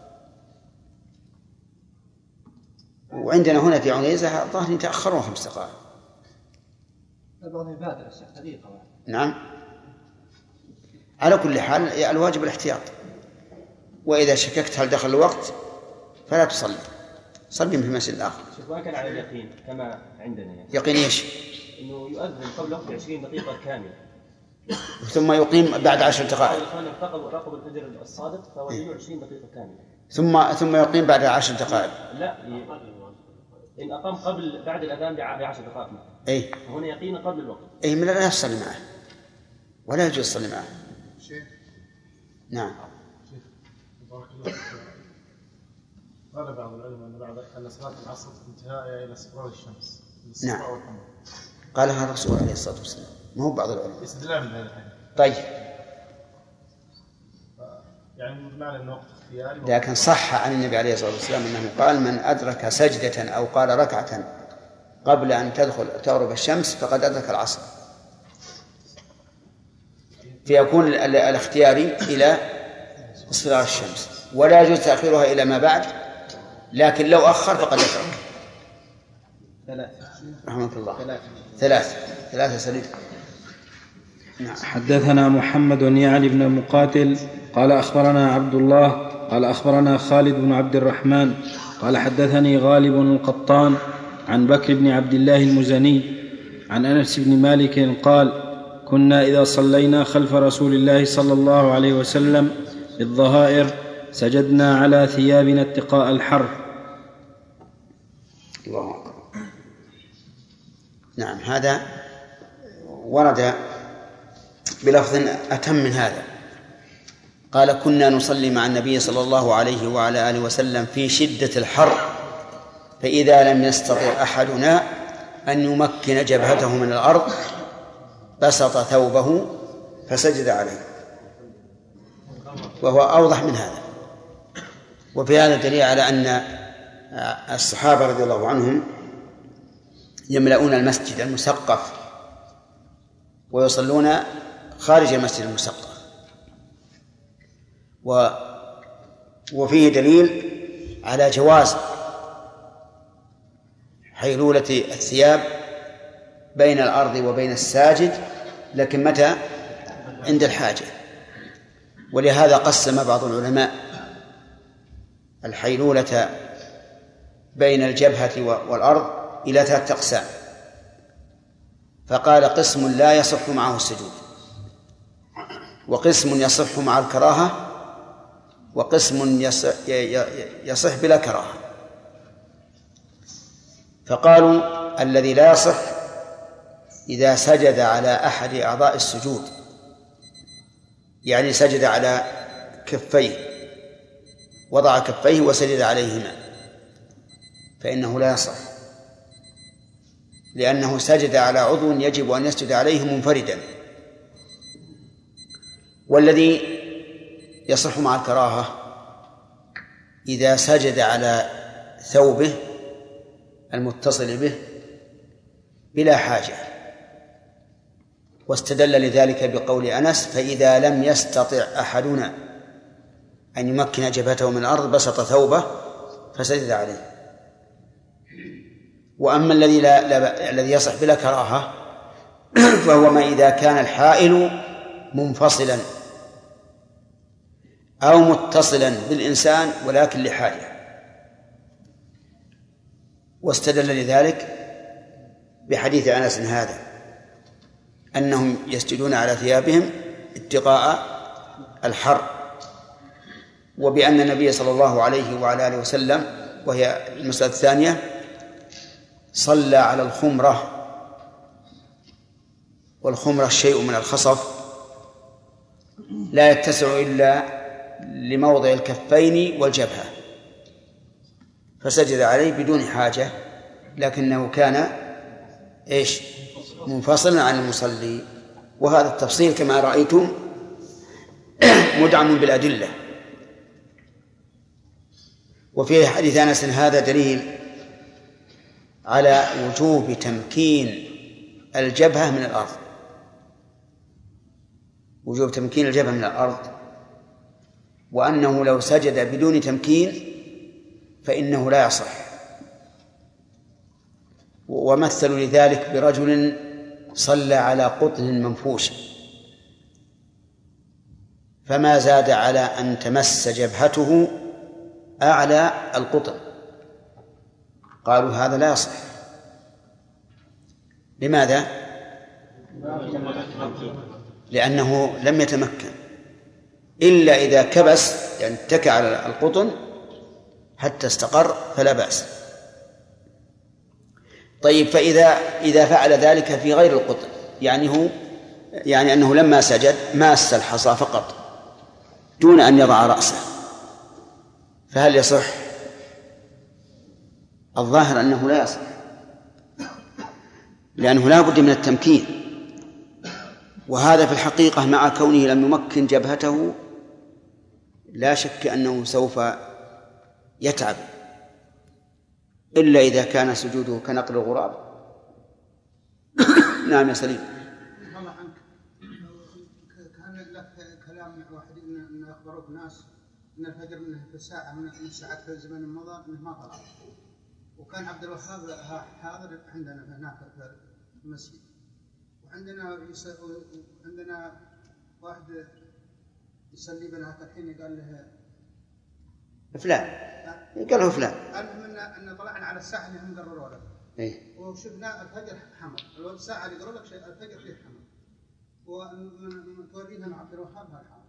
وعندنا هنا في عنيزة ظاهر يتأخرون 5 دقائق. نعم. على كل حال الواجب الاحتياط، وإذا شككت هل دخل الوقت فلا تصلي، صلي في مسجد آخر. شوف، ما كان على اليقين كما عندنا يعني. يقين إيش؟ إنه يؤذن قبل وقت 20 دقيقة كاملة ثم يقيم بعد 10 دقائق. راقب الفجر الصادق فوجدوا 20 دقيقة كاملة ثم يقيم بعد 10 دقائق. لا، إن أقام بعد الأذان ب10 دقائق. أي. هنا يقين قبل الوقت. أي، من لا يصلي معه ولا يجوز يصلي معه. نعم. بارك الله فيك. قال بعض العلماء أن صلاة العصر انتهاء إلى استقرار الشمس. نعم. قالها الرسول عليه الصلاة والسلام، ما هو بعض العلماء. استدلال من هذا الحديث. طيب. يعني بمعنى أنه وقت اختياري. لكن صح عن النبي عليه الصلاة والسلام أنه قال: من أدرك سجدة أو قال ركعة قبل أن تغرب الشمس فقد أدرك العصر. فيكون الاختياري إلى اصفرار الشمس، ولا يجوز تأخيرها إلى ما بعد، لكن لو أخر فقد أترك. 3 رحمة الله. 3 سليم. نعم. حدثنا محمد يعني بن مقاتل قال أخبرنا عبد الله قال أخبرنا خالد بن عبد الرحمن قال حدثني غالب القطان عن بكر بن عبد الله المزني عن أنس بن مالك قال: كنا إذا صلينا خلف رسول الله صلى الله عليه وسلم بالظهائر سجدنا على ثيابنا اتقاء الحر. الله أكبر. نعم. هذا ورد بلفظ أتم من هذا. قال: كنا نصلي مع النبي صلى الله عليه وعلى آله وسلم في شدة الحر، فإذا لم يستطع أحدنا أن يمكن جبهته من الأرض بسط ثوبه فسجد عليه، وهو أوضح من هذا. وفي هذا دليل على أن الصحابة رضي الله عنهم يملؤون المسجد المسقف ويصلون خارج المسجد المسقف. وفيه دليل على جواز حيلولة الثياب بين الأرض وبين الساجد، لكن متى؟ عند الحاجة. ولهذا قسم بعض العلماء الحيلولة بين الجبهة والأرض إلى 3 أقسام، فقال: قسم لا يصح معه السجود، وقسم يصح مع الكراهة، وقسم يصح بلا كراهة. فقالوا الذي لا يصح إذا سجد على أحد أعضاء السجود، يعني سجد على كفيه، وضع كفيه وسجد عليهما، فإنه لا يصح، لأنه سجد على عضو يجب أن يسجد عليه منفردا. والذي يصح مع الكراهة إذا سجد على ثوبه المتصل به بلا حاجة، واستدل لذلك بقول أنس: فإذا لم يستطع أحدنا أن يمكن جبهته من الأرض بسط ثوبه فسجد عليه. وأما الذي يصح بلا كراهة فهو ما إذا كان الحائل منفصلا أو متصلا بالإنسان ولكن لحاجة، واستدل لذلك بحديث أنس هذا أنهم يسجدون على ثيابهم اتقاء الحر، وبأن النبي صلى الله عليه وعلى آله وسلم، وهي المسألة الثانية، صلى على الخمرة، والخمرة شيء من الخصف لا يتسع إلا لموضع الكفين والجبهة، فسجد عليه بدون حاجة، لكنه كان منفصلا عن المصلي. وهذا التفصيل كما رأيتم مدعم بالأدلة. وفي حديث أنس هذا دليل على وجوب تمكين الجبهة من الأرض، وجوب تمكين الجبهة من الأرض، وأنه لو سجد بدون تمكين فإنه لا يصح. ومثلوا لذلك برجل صلى على قطن منفوش فما زاد على أن تمس جبهته أعلى القطن، قالوا هذا لا يصح. لماذا؟ لأنه لم يتمكن، إلا إذا كبس، يعني اتكى على القطن حتى استقر فلا بأس. طيب، فإذا فعل ذلك في غير القطن، يعني أنه لما سجد ماس الحصى فقط دون أن يضع رأسه، فهل يصح؟ الظاهر أنه لا يصح، لأنه لا بد من التمكين، وهذا في الحقيقة مع كونه لم يمكن جبهته لا شك أنه سوف يتعب، إلا إذا كان سجوده كنقل الغراب. نعم يا سليم. والله عنك كان لك كلام مع واحد إن أخبروك ناس إن الفجر منه في ساعة من الساعات في الزمن المضى إنه ما طلع، وكان عبد الوهاب حاضر عندنا هناك في المسجد، وعندنا واحد يصلي بنا الحين قال له فلان، قال له فلان، المهم ان طلعنا على الساعه اللي هم قرروا له، وشفنا الفجر حمر، الساعه اللي قالوا لك شيء الفجر فيه حمر، وتورينا مع عبد الوهاب هالحال.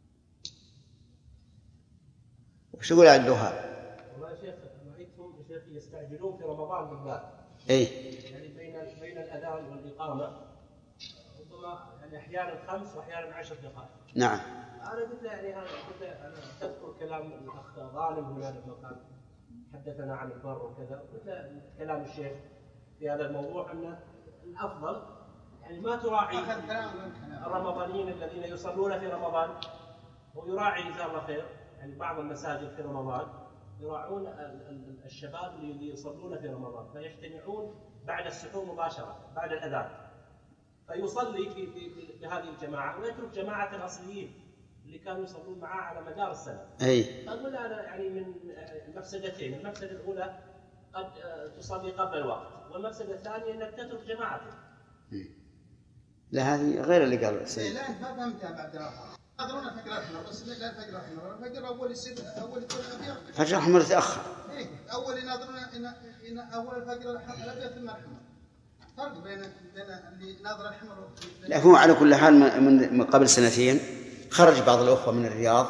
وش يقول عبد الوهاب؟ والله يا شيخ رايتهم يا شيخ يستعجلون في رمضان بالذات، يعني بين الاذان والاقامه ربما يعني احيانا 5 واحيانا 10 دقائق. نعم. أنا قلت له يعني أنا تذكر كلام الأخ غانم هنا لما كان حدثنا عن البر وكذا، قلت له كلام الشيخ في هذا الموضوع أن الأفضل يعني ما تراعي الرمضانيين الذين يصلون في رمضان، ويراعي جزاه الله خير يعني بعض المساجد في رمضان يراعون الشباب اللي يصلون في رمضان، فيجتمعون بعد السحور مباشرة بعد الأذان، فيصلي في هذه الجماعة ويترك جماعة الأصليين اللي كانوا يصلون معاه على مدار السنة. أقول أنا يعني من مفسدتين، المفسدة الأولى قد تصلي قبل الوقت، والمفسدة الثانية أنك تترك جماعتك. لا، هذه غير اللي قالوا. لا أنت ما فهمت يا عبد الله. ناظرون الفجر الأحمر، بس لا الفجر الأحمر، الفجر أول يصير أول يكون أبيض. الفجر الأحمر يتأخر. أول يناظرون إن أول الفجر الأبيض ثم الأحمر. فرق بين اللي ناظر الحمر. لا، هو على كل حال من قبل سنتين خرج بعض الأخوة من الرياض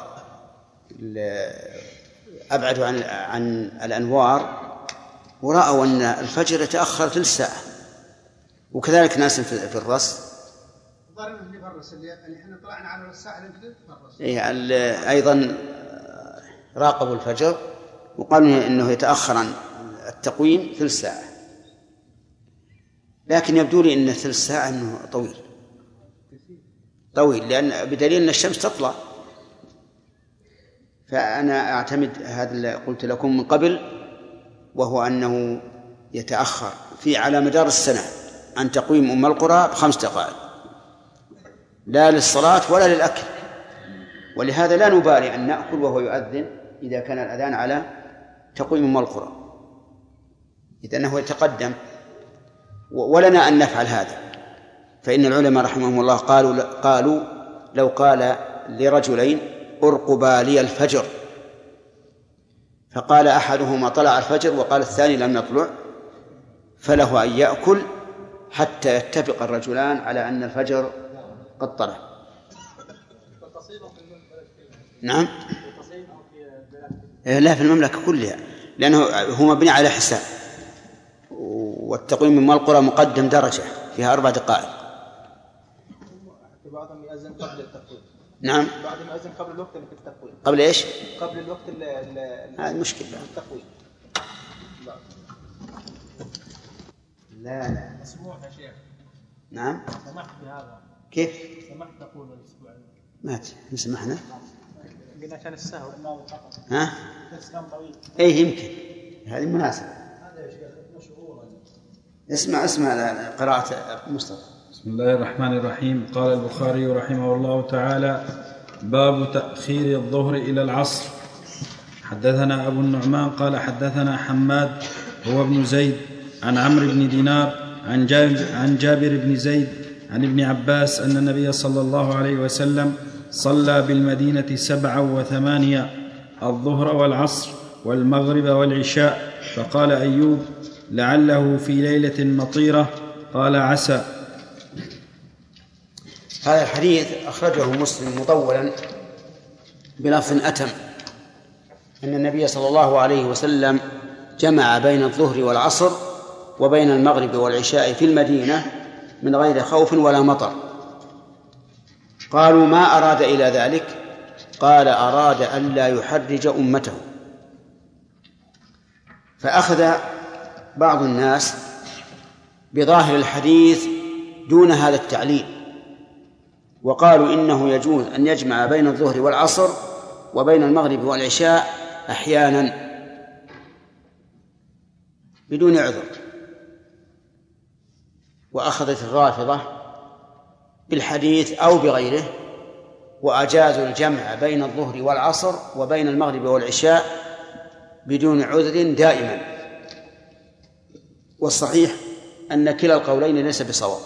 أبعدوا عن الأنوار ورأوا أن الفجر يتأخر ثلث ساعة، وكذلك ناس في الرص أيضا راقبوا الفجر وقالوا إنه يتأخر عن التقويم ثلث ساعة، لكن يبدو لي أن ثلث ساعة أنه طويل لأن بدليل أن الشمس تطلع. فأنا أعتمد هذا اللي قلت لكم من قبل، وهو أنه يتأخر على مدار السنة عن تقويم أم القرى ب5 دقائق، لا للصلاة ولا للأكل، ولهذا لا نبالي أن نأكل وهو يؤذن إذا كان الأذان على تقويم أم القرى، إذا أنه يتقدم، ولنا أن نفعل هذا. فإن العلماء رحمهم الله قالوا لو قال لرجلين أرقبا لي الفجر، فقال أحدهما طلع الفجر وقال الثاني لم يطلع، فله أن يأكل حتى يتفق الرجلان على أن الفجر قد طلع. نعم، لا في المملكة كلها، لأنه هو مبني على حساب، والتقويم من القرى مقدم درجة فيها 4 دقائق. بعضهم يأذن قبل التقويم. نعم، بعضهم يأذن قبل الوقت اللي في التقويم. قبل إيش؟ قبل الوقت هذه مشكلة. التقويم. لا مسموح يا شيخ. نعم. سمحت بهذا. كيف؟ سمحت تقول الأسبوع. ما سمحنا. قلنا عشان السهو. ها؟ إيه يمكن هذه مناسبة. اسمع قراءة مصطفى. بسم الله الرحمن الرحيم. قال البخاري رحمه الله تعالى: باب تأخير الظهر إلى العصر. حدثنا أبو النعمان قال حدثنا حماد هو ابن زيد عن عمرو بن دينار عن جابر بن زيد عن ابن عباس أن النبي صلى الله عليه وسلم صلى بالمدينة 7 و8 الظهر والعصر والمغرب والعشاء، فقال أيوب: لعله في ليلة مطيرة، قال عسى. هذا الحديث أخرجه مسلم مطولا بلفظ أتم، أن النبي صلى الله عليه وسلم جمع بين الظهر والعصر وبين المغرب والعشاء في المدينة من غير خوف ولا مطر. قالوا: ما أراد إلى ذلك؟ قال: أراد أن لا يحرج أمته. فأخذ بعض الناس بظاهر الحديث دون هذا التعليل، وقالوا إنه يجوز أن يجمع بين الظهر والعصر وبين المغرب والعشاء أحيانا بدون عذر. وأخذت الرافضة بالحديث أو بغيره وأجازوا الجمع بين الظهر والعصر وبين المغرب والعشاء بدون عذر دائما. والصحيح أن كلا القولين ليس بصواب،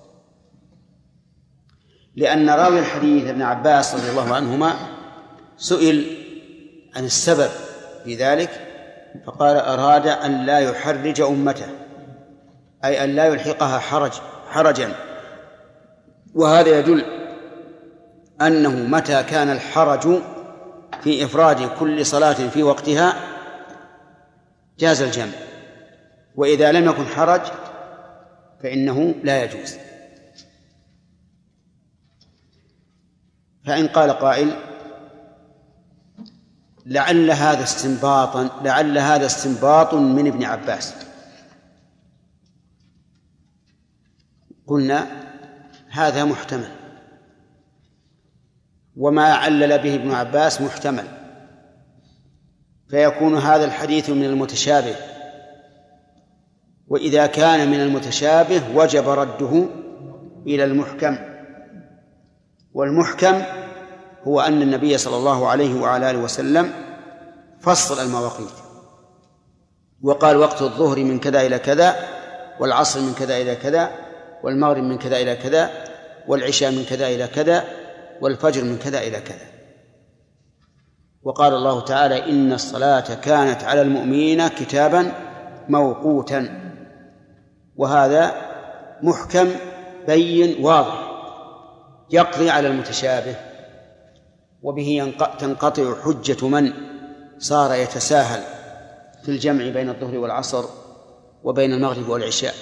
لأن راوي الحديث ابن عباس رضي الله عنهما سئل عن السبب في ذلك فقال: أراد أن لا يحرج أمته، أي أن لا يلحقها حرجا. وهذا يدل أنه متى كان الحرج في إفراد كل صلاة في وقتها جاز الجمع، وإذا لم يكن حرج فإنه لا يجوز. فإن قال قائل: لعل هذا استنباط من ابن عباس، قلنا هذا محتمل، وما علل به ابن عباس محتمل، فيكون هذا الحديث من المتشابه، وإذا كان من المتشابه وجب رده إلى المحكم. والمحكم هو أن النبي صلى الله عليه وعلى آله وسلم فصل المواقيت وقال: وقت الظهر من كذا إلى كذا، والعصر من كذا إلى كذا، والمغرب من كذا إلى كذا، والعشاء من كذا إلى كذا، والفجر من كذا إلى كذا. وقال الله تعالى: إن الصلاة كانت على المؤمنين كتابا موقوتا. وهذا محكم بين واضح يقضي على المتشابه. وبه تنقطع حجة من صار يتساهل في الجمع بين الظهر والعصر وبين المغرب والعشاء.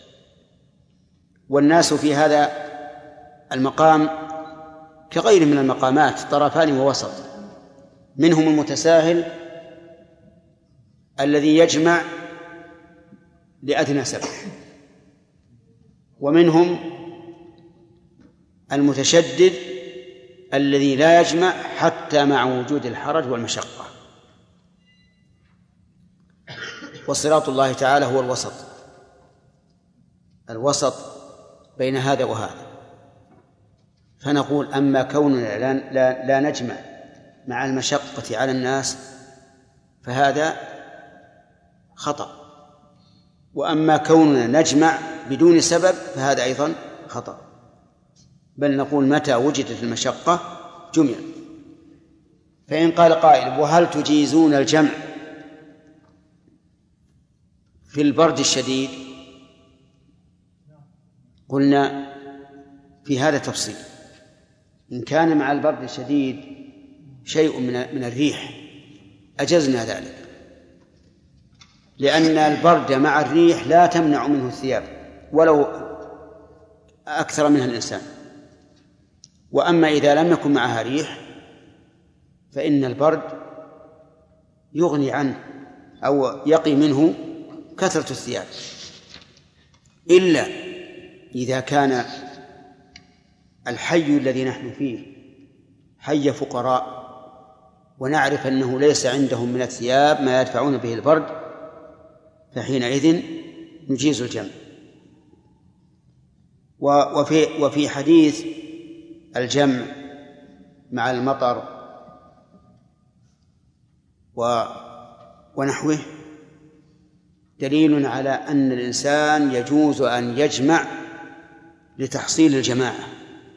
والناس في هذا المقام كغير من المقامات طرفان ووسط، منهم المتساهل الذي يجمع لأدنى سبب، ومنهم المتشدد الذي لا يجمع حتى مع وجود الحرج والمشقة. وصراط الله تعالى هو الوسط بين هذا وهذا. فنقول أما كوننا لا نجمع مع المشقة على الناس فهذا خطأ، وأما كوننا نجمع بدون سبب فهذا أيضا خطأ، بل نقول متى وجدت المشقة جمع. فإن قال قائل وهل تجيزون الجمع في البرد الشديد؟ قلنا في هذا تفصيل. إن كان مع البرد الشديد شيء من الريح أجزنا ذلك، لأن البرد مع الريح لا تمنع منه الثياب ولو أكثر منها الإنسان. وأما إذا لم يكن معها ريح فإن البرد يغني عنه أو يقي منه كثرة الثياب، إلا إذا كان الحي الذي نحن فيه حي فقراء ونعرف أنه ليس عندهم من الثياب ما يدفعون به البرد، فحينئذ نجيز الجمع. وفي حديث الجمع مع المطر ونحوه دليل على أن الإنسان يجوز أن يجمع لتحصيل الجماعة،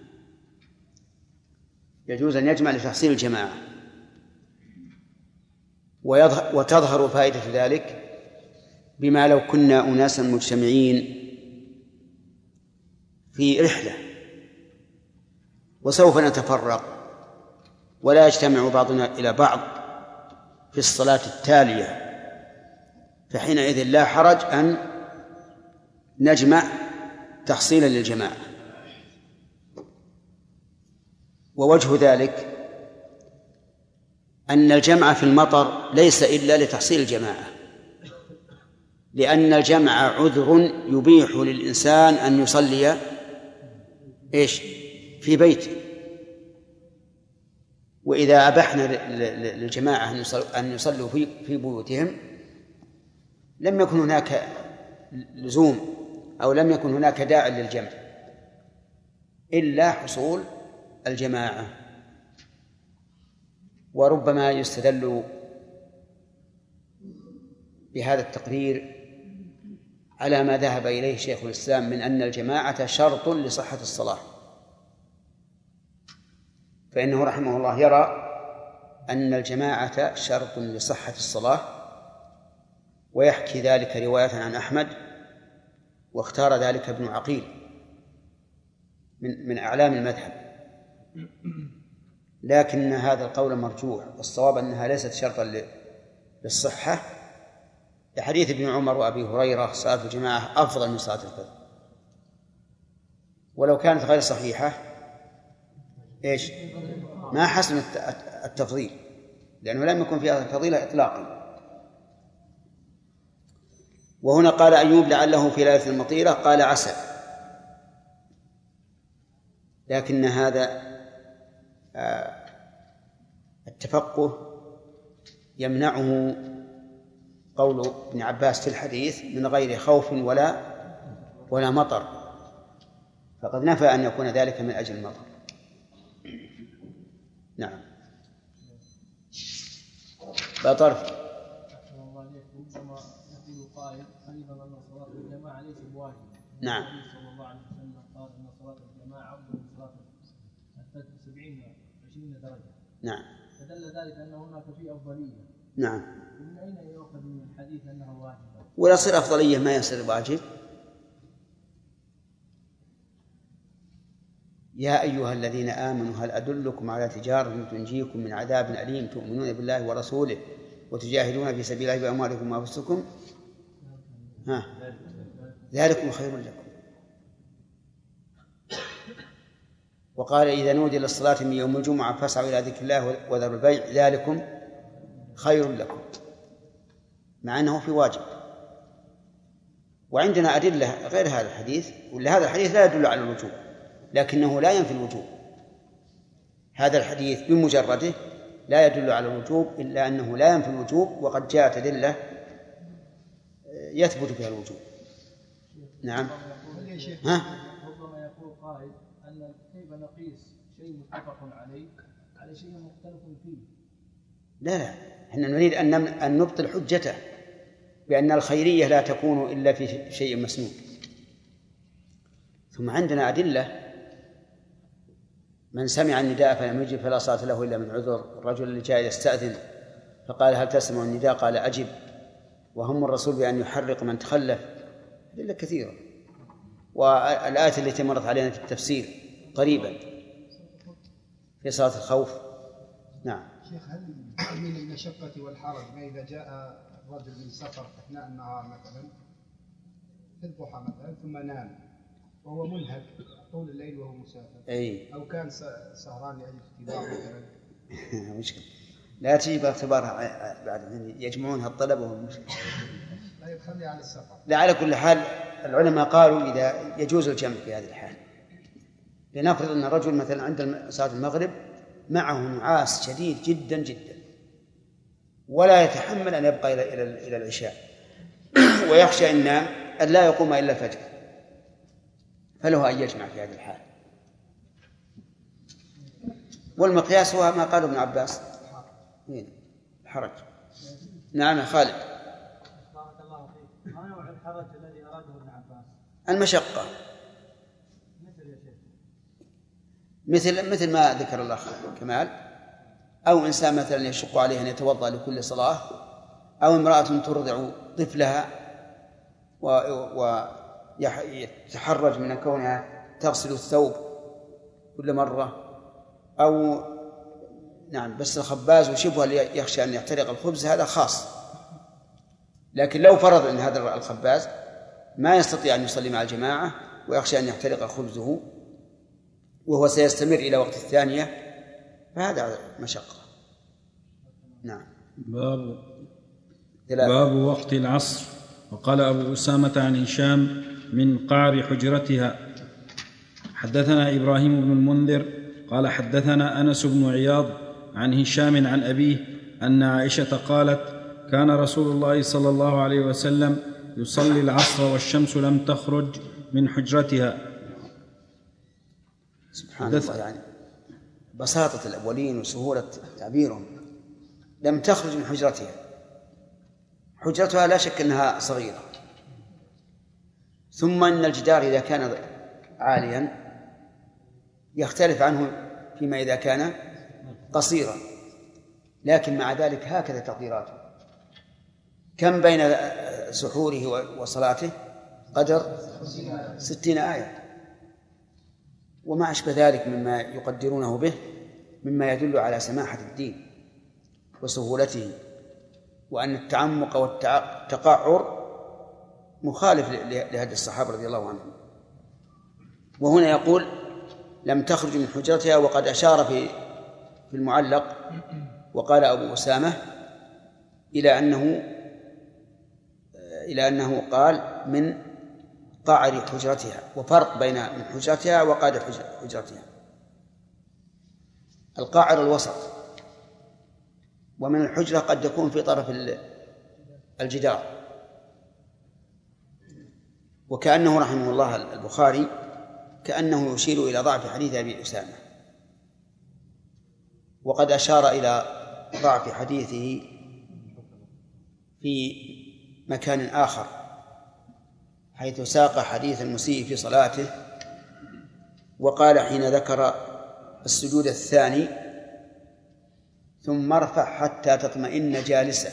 يجوز أن يجمع لتحصيل الجماعة. وتظهر فائدة ذلك بما لو كنا أناسا مجتمعين في رحلة وسوف نتفرق ولا يجتمع بعضنا إلى بعض في الصلاة التالية، فحينئذ لا حرج أن نجمع تحصيلا للجماعة. ووجه ذلك أن الجمع في المطر ليس إلا لتحصيل الجماعة، لأن الجمع عذر يبيح للإنسان أن يصلي في بيته. وإذا أبحنا للجماعة أن يصلوا في بيوتهم لم يكن هناك لزوم أو لم يكن هناك داع للجمع إلا حصول الجماعة. وربما يستدل بهذا التقرير على ما ذهب إليه شيخ الإسلام من أن الجماعة شرط لصحة الصلاة، فإنه رحمه الله يرى أن الجماعة شرط لصحة الصلاة، ويحكي ذلك رواية عن أحمد، واختار ذلك ابن عقيل من أعلام المذهب. لكن هذا القول مرجوح، والصواب أنها ليست شرطا للصحة، لحديث ابن عمر وأبي هريرة صلاة الجماعة أفضل من صلاة الفرد. ولو كانت غير صحيحة ما حسن التفضيل، لأنه لم يكن فيها فضيلة إطلاقا. وهنا قال أيوب لعله في ليلة المطيرة، قال عسى، لكن هذا التفقه يمنعه قول ابن عباس في الحديث من غير خوف ولا مطر، فقد نفى أن يكون ذلك من أجل المطر. نعم. بطرف نعم. صلى الله عليه وسلم قال ان صلاه الجماعه افضل من صلاه الفجر 20 درجه. نعم. فدل ذلك ان هناك في افضليه. نعم. من اين يؤخذ من الحديث انه واجب؟ ولا يصير افضليه ما يصير واجب، يا أيها الذين آمنوا هل أدلكم على تجارة تنجيكم من عذاب أليم تؤمنون بالله ورسوله وتجاهدون في سبيل الله بأموالكم وأنفسكم ذلكم خير لكم. وقال إذا نودي للصلاة من يوم الجمعة فاسعوا إلى ذكر الله وذروا البيع ذلكم خير لكم، مع أنه في واجب. وعندنا أدلة غير هذا الحديث، ولا هذا الحديث لا يدل على الوجوب لكنه لا ينفي الوجوب. هذا الحديث بمجرده لا يدل على الوجوب إلا أنه لا ينفي الوجوب، وقد جاءت أدلة يثبت فيها الوجوب. نعم. ربما يقول قائل أن كيف نقيس شيء متفق عليه على شيء مختلف فيه؟ لا احنا نريد أن نبطل حجته بأن الخيرية لا تكون إلا في شيء مسنون. ثم عندنا أدلة: من سمع النداء فلم يجب فلا صلاة له إلا من عذر. الرجل اللي جاء يستأذن فقال هل تسمع النداء؟ قال أجب. وهم الرسول بأن يحرق من تخلف. أدلة كثيرة. والآية التي مرت علينا في التفسير قريبا في صلاة الخوف. نعم. شيخ، هل من المشقة والحرج ما إذا جاء رجل من سفر أثناء النهار مثلا في الضحى مثلا ثم نام وهو منهك طول الليل وهو مسافر، أو كان سهران لأجل اختبار مثلا؟ مشكلة لا تجيب اختبارها بعد يجمعونها الطلبة والمشكلة. لا يخلي على السفر. لا، على كل حال العلماء قالوا إذا يجوز الجمع في هذه الحال. لنفرض أن الرجل مثلا عند صلاة المغرب معه نعاس شديد جدا جدا ولا يتحمل أن يبقى إلى العشاء ويخشى أن لا يقوم إلا الفجر، فله أن يجمع في هذه الحال. والمقياس هو ما قاله ابن عباس الحرج. نعم خالد. بارك الله فيك. ما نوع الحرج الذي أراده ابن عباس؟ المشقة، مثل ما ذكر الأخ كمال، أو إنسان مثلا يشق عليه أن يتوضأ لكل صلاة، أو امرأة ترضع طفلها ويتحرج من كونها تغسل الثوب كل مرة، أو نعم بس الخباز وشبه يخشى أن يحترق الخبز، هذا خاص. لكن لو فرض أن هذا الخباز ما يستطيع أن يصلي مع الجماعة ويخشى أن يحترق خبزه وهو سيستمر إلى وقت الثانية، فهذا مشقة. نعم. باب وقت العصر. وقال أبو أسامة عن هشام من قعر حجرتها. حدثنا إبراهيم بن المنذر قال حدثنا أنس بن عياض عن هشام عن أبيه أن عائشة قالت كان رسول الله صلى الله عليه وسلم يصلي العصر والشمس لم تخرج من حجرتها. سبحان الله، يعني بساطة الأولين وسهولة تعبيرهم. لم تخرج من حجرتها. حجرتها لا شك أنها صغيرة، ثم أن الجدار إذا كان عاليا يختلف عنه فيما إذا كان قصيرا، لكن مع ذلك هكذا تقديراته. كم بين سحوره وصلاته؟ قدر 60 آية وما أشبه ذلك مما يقدرونه به، مما يدل على سماحة الدين وسهولته، وأن التعمق والتقعر مخالف لهدي الصحابة رضي الله عنهم. وهنا يقول لم تخرج من حجرتها، وقد أشار في المعلق وقال أبو أسامة إلى أنه قال من قعر حجرتها، وفرق بين من حجرتها وقعر حجرتها. القعر الوسط، ومن الحجرة قد يكون في طرف الجدار. وكأنه رحمه الله البخاري كأنه يشير إلى ضعف حديث أبي أسامة، وقد أشار إلى ضعف حديثه في مكان آخر، حيث ساق حديث المسيء في صلاته وقال حين ذكر السجود الثاني ثم ارفع حتى تطمئن جالسة،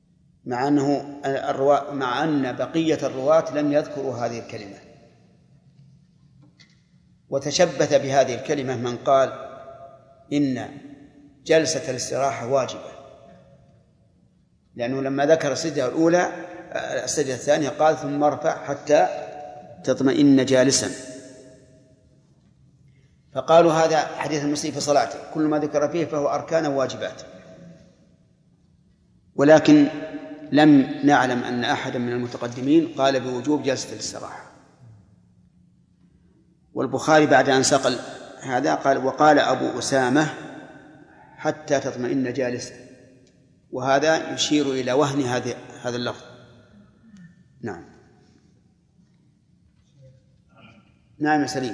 مع أن بقية الرواة لم يذكروا هذه الكلمة، وتشبث بهذه الكلمة من قال إن جلسة الاستراحة واجبة، لأنه لما ذكر السجدة الأولى السجدة الثانية قال ثم ارفع حتى تطمئن جالسا، فقالوا هذا حديث المسيء في صلاته كل ما ذكر فيه فهو أركان وواجبات. ولكن لم نعلم أن أحدا من المتقدمين قال بوجوب جلسة الاستراحة. والبخاري بعد أن سقل هذا قال وقال أبو أسامة حتى تطمئن جالسا، وهذا يشير إلى وهن هذا اللفظ. نعم. نعم سليم.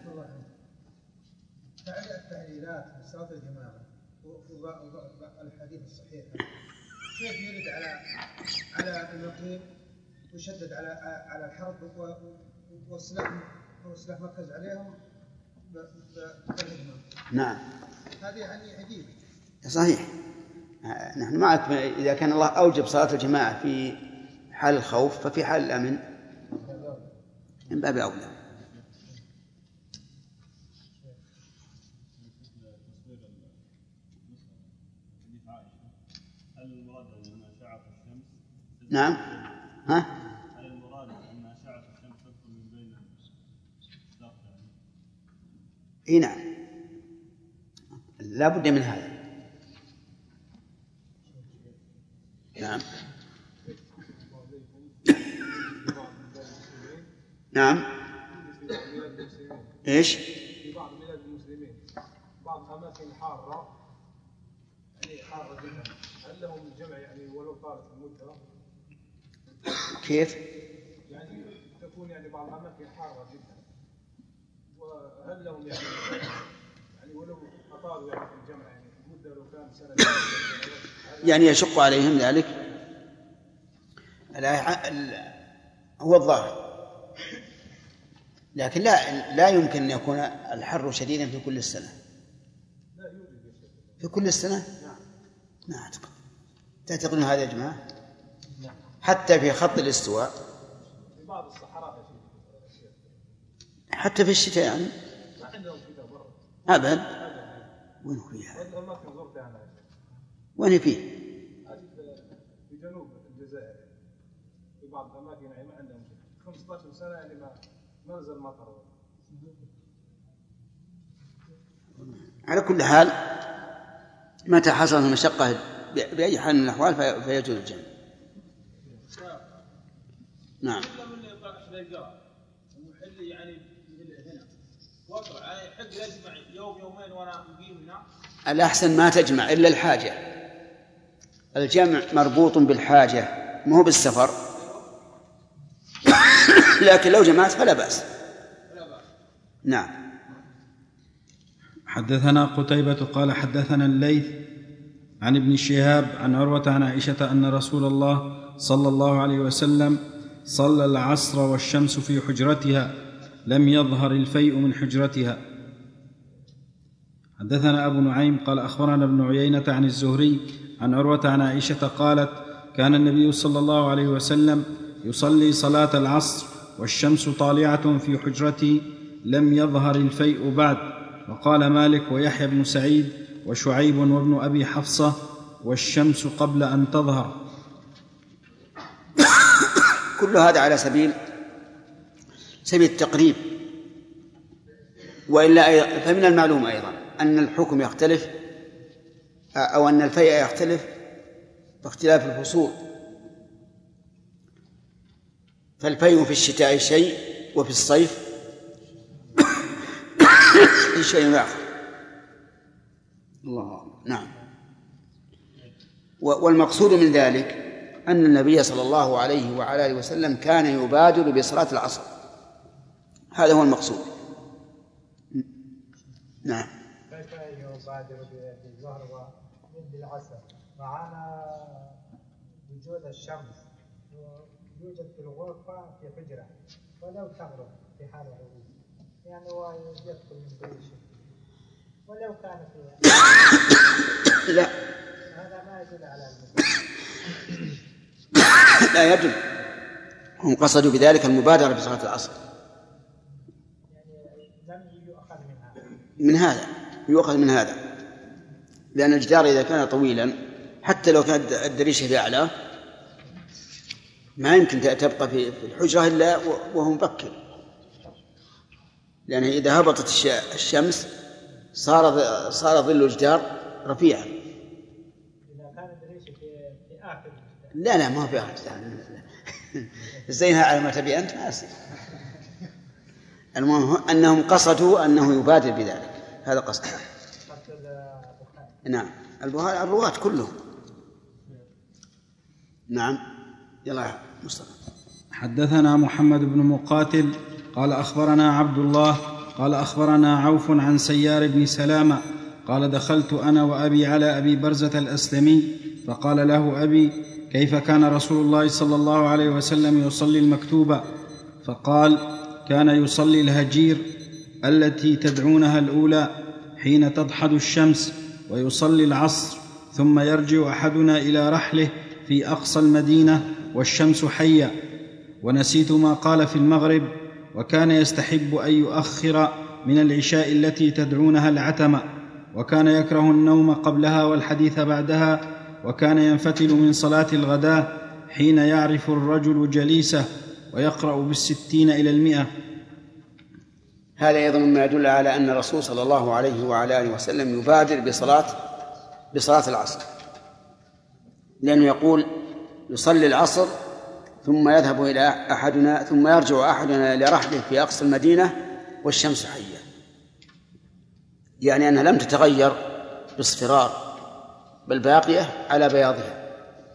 التعليلات في صلاة الجماعة والحديث الصحيح كيف يرد على المقيم ويشدد على الحرب والسلاح مركز عليهم بالهجمة؟ نعم. هذه يعني عجيبة. صحيح. نحن معك إذا كان الله أوجب صلاة الجماعة في حال الخوف ففي حال الأمن من باب أولى. نعم. ها؟ هل المراد أن أشعة الشمس تدخل من بين الساقين؟ إيه نعم، لا بد من هذا. نعم. نعم. إيش؟ في بعض بلاد المسلمين بعض الأماكن الحارة يعني حارة جدا، هل لهم الجمع يعني ولو طالت المدة؟ كيف؟ يعني تكون يعني بعض الأماكن حارة جدا، وهل لهم يعني ولو أطالوا يعني في الجمع يعني المدة لو كان سنة يعني يشق عليهم ذلك؟ هو الظاهر، لكن لا يمكن أن يكون الحر شديدا في كل السنة. في كل السنة؟ ما أعتقد. تعتقدون هذا يا جماعة؟ حتى في خط الاستواء، في بعض الصحراء حتى في الشتاء يعني ما عندهم شتاء برا أبد. وين هو فيها؟ وين فيه؟ في جنوب الجزائر في بعض الأماكن يعني ما عندهم شتاء 15 سنة يعني ما نزل مطر. على كل حال متى حصلت المشقة بأي حال من الأحوال فيجوز الجمع. نعم. يعني هنا وقع حق يجمع يوم يومين وانا مقيم هنا. الأحسن ما تجمع إلا الحاجة. الجمع مربوط بالحاجة مو بالسفر. لكن لو جمعت فلا بأس. نعم. حدثنا قتيبة قال حدثنا الليث عن ابن شهاب عن عروة عن عائشة أن رسول الله صلى الله عليه وسلم صلى العصر والشمس في حجرتها لم يظهر الفيء من حجرتها. حدثنا أبو نعيم قال أخبرنا ابن عيينة عن الزهري عن عروة عن عائشة قالت كان النبي صلى الله عليه وسلم يصلي صلاة العصر والشمس طالعة في حجرتي لم يظهر الفيء بعد. وقال مالك ويحيى بن سعيد وشعيب وابن أبي حفصة والشمس قبل أن تظهر. كل هذا على سبيل التقريب. وإلا فمن المعلوم أيضا أن الحكم يختلف أو أن الفيء يختلف باختلاف الفصول، فالفيء في الشتاء شيء وفي الصيف شيء آخر. الله. نعم. والمقصود من ذلك أن النبي صلى الله عليه وعلى آله وسلم كان يبادر بصلاة العصر، هذا هو المقصود. نعم. كيف يبادر بالظهر وبالعصر معنا وجود الشمس يوجد في الغرفة في حجرة ولو تغرب في حال الغروب يعني هو يدخل من كل شيء ولو كان فيها لا هذا ما يدل على لا يدل. هم قصدوا بذلك المبادرة بصلاة العصر. يعني لم من هذا، يؤخذ من هذا، لأن الجدار إذا كان طويلا حتى لو كانت الدريشة في أعلاه ما يمكن تبقى في الحجرة إلا وهو مبكر، لأن إذا هبطت الشمس صار ظل الجدار رفيعا. إذا كان الدريشة في آخر لا ما في آخر زينها على ما تبي أنت ما أصير. المهم أنهم قصدوا أنه يبادر بذلك، هذا قصده. نعم الرواة كلهم. نعم يلا مصطفى. حدثنا محمد بن مقاتل قال أخبرنا عبد الله قال أخبرنا عوف عن سيار بن سلامة قال دخلت أنا وأبي على أبي برزة الأسلمي فقال له أبي كيف كان رسول الله صلى الله عليه وسلم يصلي المكتوبة؟ فقال كان يصلي الهجير التي تدعونها الأولى حين تضحد الشمس، ويصلي العصر، ثم يرجع أحدنا إلى رحله في أقصى المدينة والشمس حية. ونسيت ما قال في المغرب، وكان يستحب أن يؤخر من العشاء التي تدعونها العتمة، وكان يكره النوم قبلها والحديث بعدها، وكان ينفتل من صلاة الغداء حين يعرف الرجل جليسه ويقرأ 60 إلى 100. هذا أيضا مما يدل على أن الرسول صلى الله عليه وعلى آله وسلم يبادر بصلاة العصر، لأنه يقول يصلي العصر ثم يذهب إلى أحدنا ثم يرجع أحدنا إلى رحله في أقصى المدينة والشمس حية، يعني أنها لم تتغير باصفرار بل باقية على بياضها.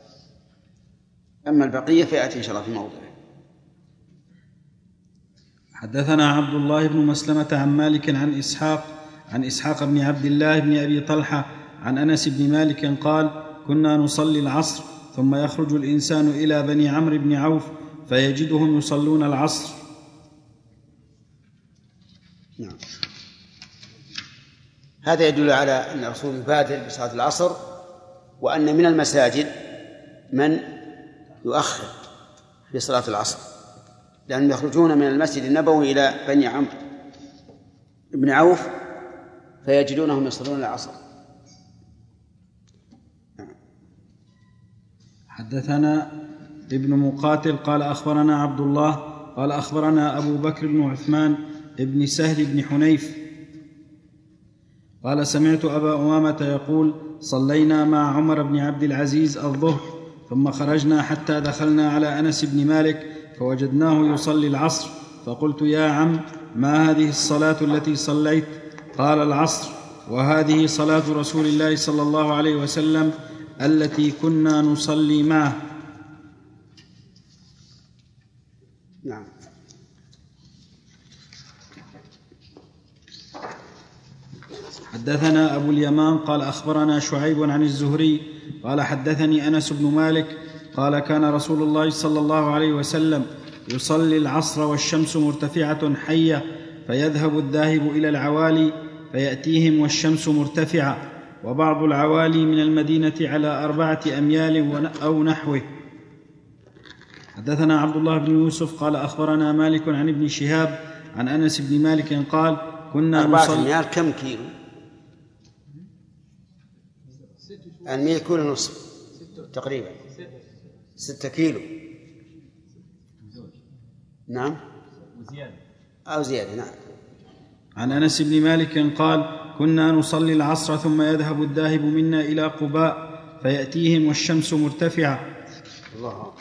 أما البقية فيأتي إن شاء الله في موضعه. حدثنا عبد الله بن مسلمة عن مالك عن إسحاق بن عبد الله بن أبي طلحة عن أنس بن مالك قال كنا نصلي العصر ثم يخرج الإنسان إلى بني عمرو بن عوف فيجدهم يصلون العصر. نعم. هذا يدل على أن الرسول يبادر بصلاة العصر، وأن من المساجد من يؤخر في صلاة العصر، لأنهم يخرجون من المسجد النبوي إلى بني عمرو بن عوف فيجدونهم يصلون العصر. حدثنا ابن مقاتل قال أخبرنا عبد الله قال أخبرنا أبو بكر بن عثمان ابن سهل بن حنيف قال سمعت أبا أمامة يقول صلينا مع عمر بن عبد العزيز الظهر ثم خرجنا حتى دخلنا على أنس بن مالك فوجدناه يصلي العصر، فقلت يا عم ما هذه الصلاة التي صليت؟ قال العصر، وهذه صلاة رسول الله صلى الله عليه وسلم التي كنا نصلي معه. نعم. حدثنا أبو اليمان قال أخبرنا شعيب عن الزهري قال حدثني أنس بن مالك قال كان رسول الله صلى الله عليه وسلم يصلي العصر والشمس مرتفعة حية، فيذهب الذاهب إلى العوالي فيأتيهم والشمس مرتفعة، وبعض العوالي من المدينة على 4 أميال أو نحوه. حدثنا عبد الله بن يوسف قال أخبرنا مالك عن ابن شهاب عن أنس بن مالك قال كنا 4 أميال كم كيلو؟ الميل كيلو نصف تقريبا 6 كيلو. نعم أو زيادة. نعم. عن أنس بن مالك قال كنا نصلي العصر ثم يذهب الذاهب منا إلى قباء فيأتيهم والشمس مرتفعة. الله.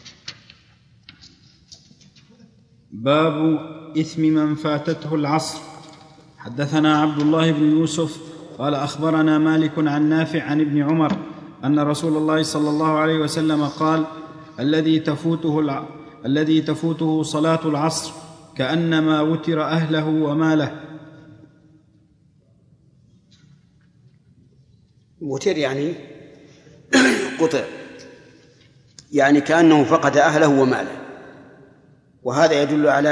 باب إثم من فاتته العصر. حدثنا عبد الله بن يوسف قال أخبرنا مالك عن نافع عن ابن عمر أن رسول الله صلى الله عليه وسلم قال الذي تفوته صلاة العصر كأنما وتر أهله وماله. وتر يعني قطع، يعني كأنه فقد أهله وماله. وهذا يدل على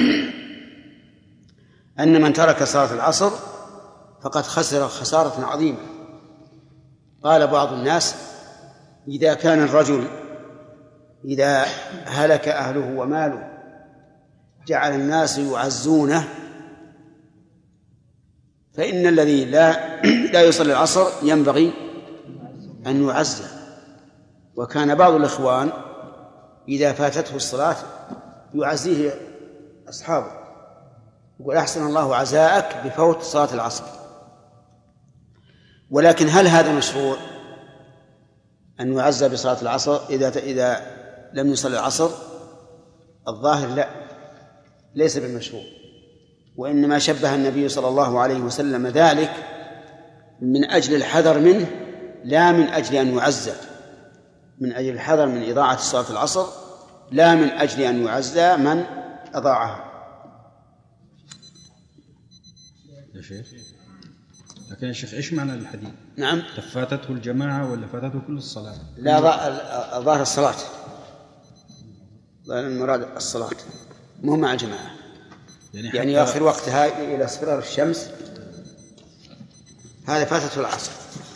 أن من ترك صلاة العصر فقد خسر خسارة عظيمة. قال بعض الناس إذا كان الرجل إذا هلك أهله وماله جعل الناس يعزونه فإن الذي لا يصلي العصر ينبغي أن يعزى. وكان بعض الإخوان إذا فاتته الصلاة يعزيه أصحابه، يقول أحسن الله عزاءك بفوت صلاة العصر. ولكن هل هذا مشروع أن يعزى بصلاة العصر إذا لم يصلي العصر؟ الظاهر لا، ليس بالمشروع، وإنما شبه النبي صلى الله عليه وسلم ذلك من أجل الحذر منه، لا من أجل أن يعزى، من أجل الحذر من إضاعة صلاة العصر، لا من أجل أن يعزى من أضاعها. يا شيخ، لكن يا شيخ إيش معنى الحديث؟ نعم، فاتته الجماعة ولا فاتته كل الصلاة؟ لا، ظاهر الصلاة، ظاهر المراد الصلاة، مو مع الجماعة، يعني آخر وقتها إلى اصفرار الشمس، هذا فاتته العصر.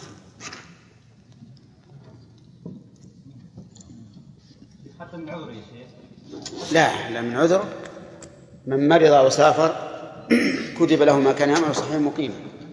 حتى من عذر يا شيخ؟ لا من عذر، من مرض وسافر كتب له ما كان يعمل صحيح مقيم.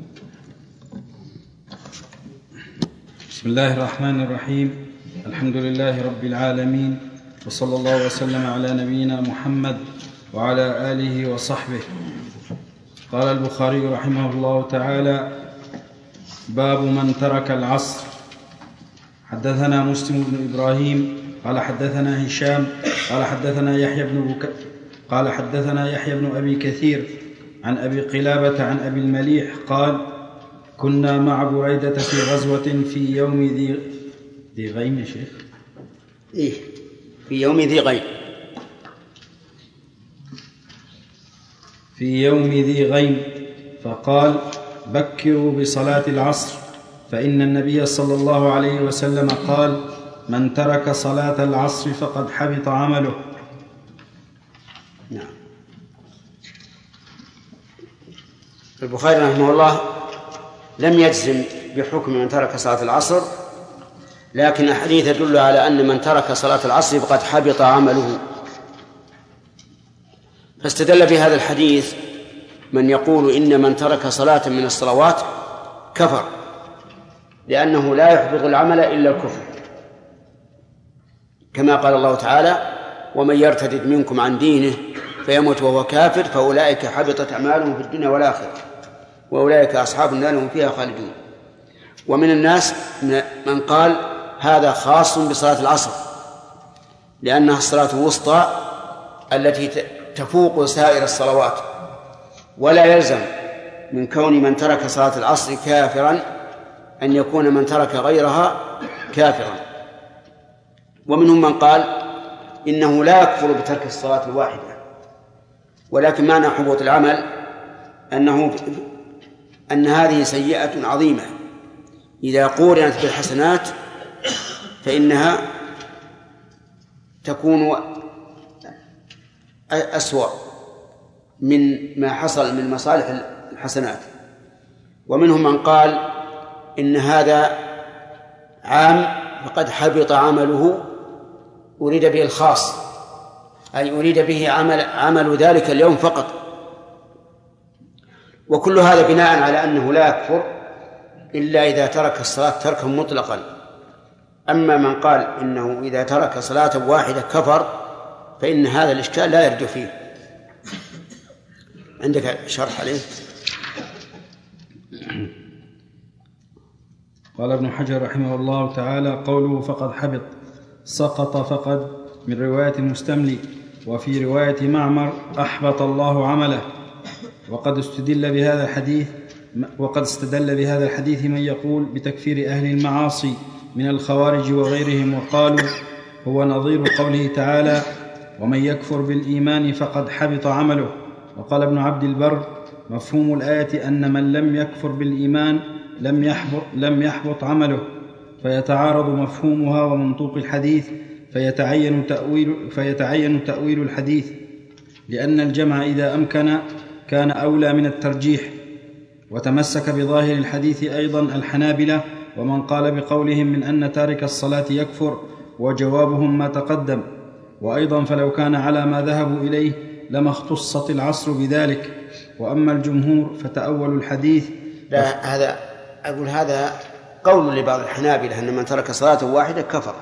بسم الله الرحمن الرحيم. الحمد لله رب العالمين، وصلى الله وسلم على نبينا محمد وعلى آله وصحبه. قال البخاري رحمه الله تعالى: باب من ترك العصر. حدثنا مسلم بن إبراهيم قال حدثنا هشام قال حدثنا يحيى بن أبي كثير عن أبي قلابة عن أبي المليح قال: كنا مع بريدة في غزوة في يوم ذي غيم. يا شيخ إيه، في يوم ذي غيم. في يوم ذي غيم فقال: بكروا بصلاة العصر، فإن النبي صلى الله عليه وسلم قال: من ترك صلاة العصر فقد حبط عمله. نعم. البخاري رحمه الله لم يجزم بحكم من ترك صلاة العصر، لكن الحديث يدل على أن من ترك صلاة العصر فقد حبط عمله. فاستدل بهذا الحديث من يقول إن من ترك صلاة من الصلوات كفر، لأنه لا يحبط العمل إلا الكفر، كما قال الله تعالى: ومن يرتد منكم عن دينه فيموت وهو كافر فأولئك حبطت أعمالهم في الدنيا والآخرة وأولئك أصحاب النار هم فيها خالدون. ومن الناس من قال هذا خاص بصلاة العصر، لأنها الصلاة الوسطى التي تفوق سائر الصلوات، ولا يلزم من كون من ترك صلاة العصر كافرا أن يكون من ترك غيرها كافرا. ومنهم من قال إنه لا يكفر بترك الصلاة الواحدة، ولكن معنى حبوط العمل أن هذه سيئة عظيمة إذا قورنت بالحسنات فإنها تكون أسوأ من ما حصل من مصالح الحسنات. ومنهم من قال إن هذا عام فقد حبط عمله، أريد به الخاص، أي أريد به عمل ذلك اليوم فقط. وكل هذا بناء على أنه لا يكفر إلا إذا ترك الصلاة تركا مطلقا. أما من قال إنه إذا ترك صلاة واحدة كفر فإن هذا الإشكال لا يرجع فيه. عندك شرح عليه؟ قال ابن حجر رحمه الله تعالى: قوله فقد حبط سقط فقد من رواية المستملي، وفي رواية معمر أحبط الله عمله. وقد استدل بهذا الحديث من يقول بتكفير أهل المعاصي من الخوارج وغيرهم، وقالوا هو نظير قوله تعالى: ومن يكفر بالإيمان فقد حبط عمله. وقال ابن عبد البر: مفهوم الآية أن من لم يكفر بالإيمان لم يحبط عمله، فيتعارض مفهومها ومنطوق الحديث، فيتعين تأويل الحديث، لأن الجمع إذا أمكن كان أولى من الترجيح. وتمسك بظاهر الحديث أيضا الحنابلة ومن قال بقولهم من أن تارك الصلاة يكفر، وجوابهم ما تقدم. وأيضا فلو كان على ما ذهبوا إليه لما اختصت العصر بذلك، وأما الجمهور فتأولوا الحديث. لا، هذا قول لبعض الحنابلة أن من ترك صلاة واحدة كفر،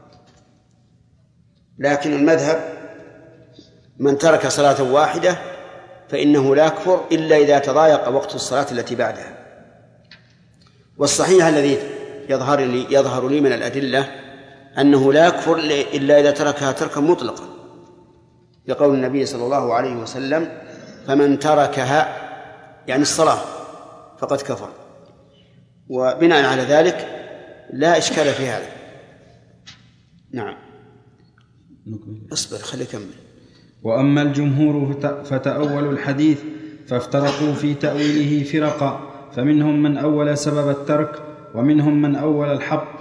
لكن المذهب من ترك صلاة واحدة فإنه لا يكفر إلا إذا تضايق وقت الصلاة التي بعدها. والصحيح الذي يظهر لي من الأدلة أنه لا يكفر إلا إذا تركها تركا مطلقا، لقول النبي صلى الله عليه وسلم: فمن تركها يعني الصلاة فقد كفر. وبناء على ذلك لا إشكال في هذا. نعم، اصبر خلي كمل. وأما الجمهور فتأولوا الحديث فافترقوا في تأويله فرقا، فمنهم من أول سبب الترك، ومنهم من أول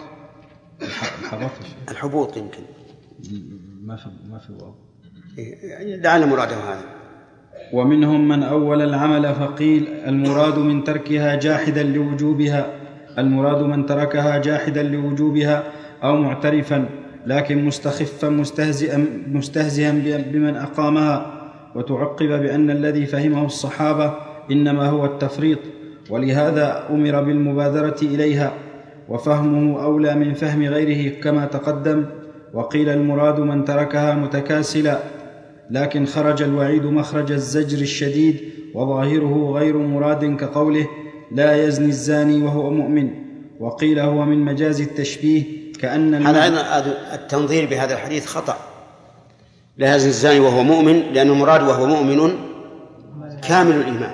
الحبوط يمكن ما في واو، يعني لعل مراده هذا. ومنهم من أول العمل فقيل المراد من تركها جاحدا لوجوبها، المراد من تركها جاحدا لوجوبها أو معترفا لكن مستخفا مستهزئا بمن أقامها. وتعقب بأن الذي فهمه الصحابة إنما هو التفريط، ولهذا أمر بالمبادرة إليها، وفهمه أولى من فهم غيره كما تقدم. وقيل المراد من تركها متكاسلا، لكن خرج الوعيد مخرج الزجر الشديد، وظاهره غير مراد كقوله لا يزني الزاني وهو مؤمن. وقيل هو من مجاز التشبيه كأن هذا التنظير بهذا الحديث خطأ. لا يزني الزاني وهو مؤمن، لأن المراد وهو مؤمن كامل الإيمان،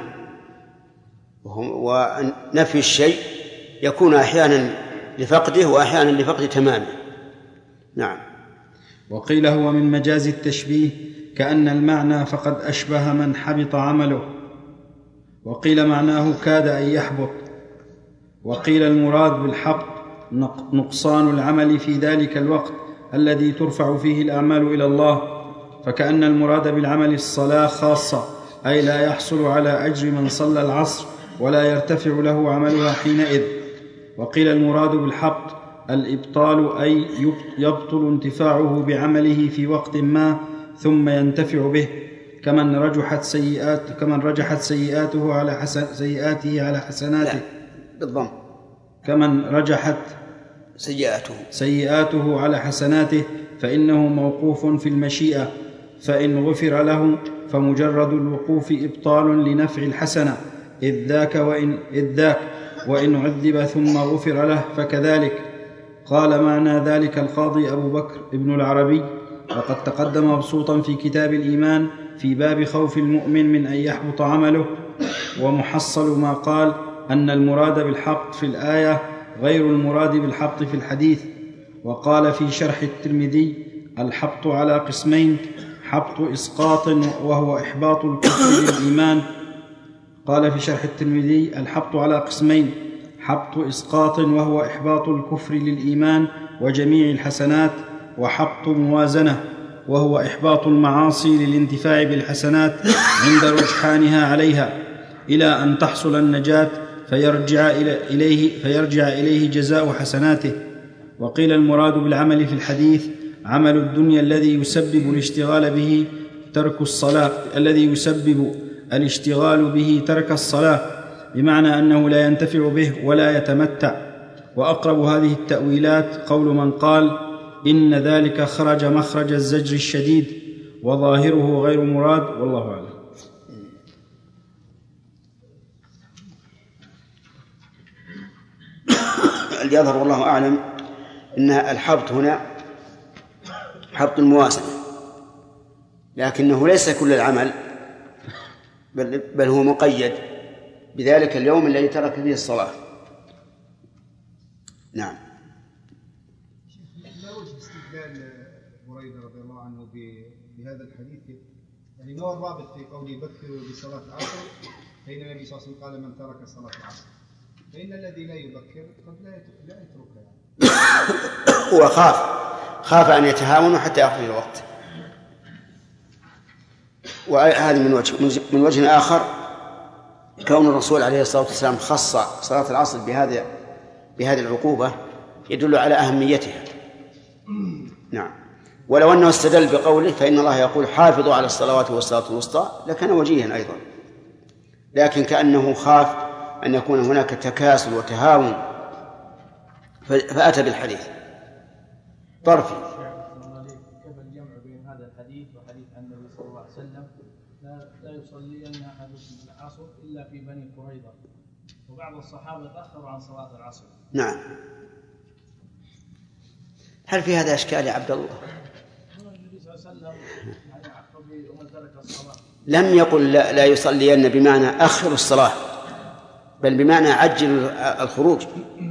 ونفي الشيء يكون أحيانا لفقده وأحيانا لفقد تمامه. نعم. وقيل هو من مجاز التشبيه كأن المعنى فقد أشبه من حبط عمله، وقيل معناه كاد أن يحبط. وقيل المراد بالحبط نقصان العمل في ذلك الوقت الذي ترفع فيه الأعمال إلى الله، فكأن المراد بالعمل الصلاة خاصة، أي لا يحصل على أجر من صلى العصر ولا يرتفع له عملها حينئذ. وقيل المراد بالحبط الإبطال، أي يبطل انتفاعه بعمله في وقت ما ثم ينتفع به، كمن رجحت سيئاته على حسناته. بالضم. كمن رجحت سيئاته على حسناته فإنه موقوف في المشيئة، فإن غفر له فمجرد الوقوف إبطال لنفع الحسنة، إذ ذاك وإن عذب ثم غفر له فكذلك. قال معنى ذلك القاضي أبو بكر ابن العربي، وقد تقدم مبسوطا في كتاب الإيمان في باب خوف المؤمن من أن يحبط عمله. ومحصل ما قال أن المراد بالحبط في الآية غير المراد بالحبط في الحديث. وقال في شرح الترمذي الحبط على قسمين: حبط إسقاط وهو إحباط الكفر للإيمان. قال في شرح الترمذي الحبط على قسمين: حبط إسقاط وهو إحباط الكفر للإيمان وجميع الحسنات، وحبط موازنة وهو إحباط المعاصي للانتفاع بالحسنات عند رجحانها عليها إلى أن تحصل النجاة فيرجع إليه جزاء حسناته. وقيل المراد بالعمل في الحديث عمل الدنيا الذي يسبب الاشتغال به ترك الصلاة، بمعنى أنه لا ينتفع به ولا يتمتع. وأقرب هذه التأويلات قول من قال إن ذلك خرج مخرج الزجر الشديد، وظاهره غير مراد، والله أعلم. اللي يظهر والله أعلم أن الحبط هنا حبط الموازنة، لكنه ليس كل العمل، بل هو مقيد بذلك اليوم الذي ترك فيه الصلاة. نعم. ما وجه استدلال بريدة رضي الله عنه بهذا الحديث؟ يعني ما هو الرابط في قوله بكروا بصلاة العصر فإن النبي صلى الله عليه وسلم قال من ترك صلاة العصر، فإن الذي لا يبكر قد لا يتركها يعني. هو خاف أن يتهاونوا حتى يأخذ الوقت. وهذا من وجه آخر كون الرسول عليه الصلاة والسلام خص صلاة العصر بهذه العقوبة يدل على أهميتها. نعم. ولو أنه استدل بقوله فإن الله يقول حافظوا على الصلوات والصلاة الوسطى لكان وجيها أيضا. لكن كأنه خاف أن يكون هناك تكاسل وتهاون فأتى بالحديث طرفي. كيف الجمع بين هذا الحديث وحديث عن النبي صلى الله عليه وسلم لا يصلين أحدكم العصر إلا في بني قريظة، وبعض الصحابة تأخروا عن صلاة العصر. نعم. هل في هذا إشكال يا عبد الله؟ النبي صلى الله عليه وسلم يعني عقب ومن ترك الصلاة لم يقل لا يصلين بمعنى أخر الصلاة، بل بمعنى عجل الخروج.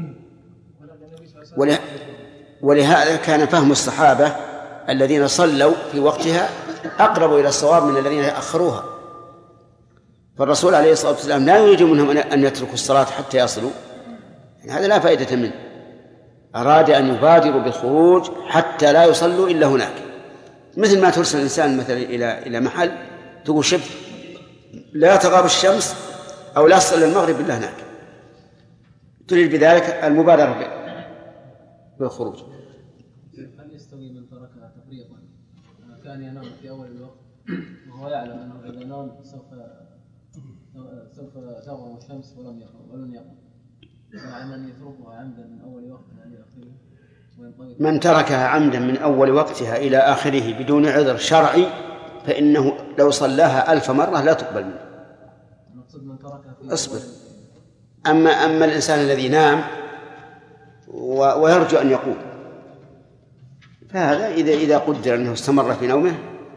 ولهذا كان فهم الصحابة الذين صلوا في وقتها أقرب إلى الصواب من الذين أخروها. فالرسول عليه الصلاة والسلام لا يريد منهم أن يتركوا الصلاة حتى يصلوا، يعني هذا لا فائدة منه. أراد أن يبادروا بالخروج حتى لا يصلوا إلا هناك، مثل ما ترسل الإنسان مثلا إلى محل تقول شف لا تغاب الشمس أو لا تصل المغرب إلا هناك، تريد بذلك المبادرة بالخروج. هل يستوي من تركها تفريطا كان ينام في أول الوقت وهو يعلم أنه إذا نام سوف تغرب الشمس ولم يقم، مع من يتركها عمدا من أول وقت إلى آخره؟ من تركها عمدا من أول وقتها إلى آخره بدون عذر شرعي فإنه لو صلاها 1000 مرة لا تقبل منه. اصبر. أما الإنسان الذي نام ويرجو أن يقوم فهذا إذا قدر أنه استمر في نومه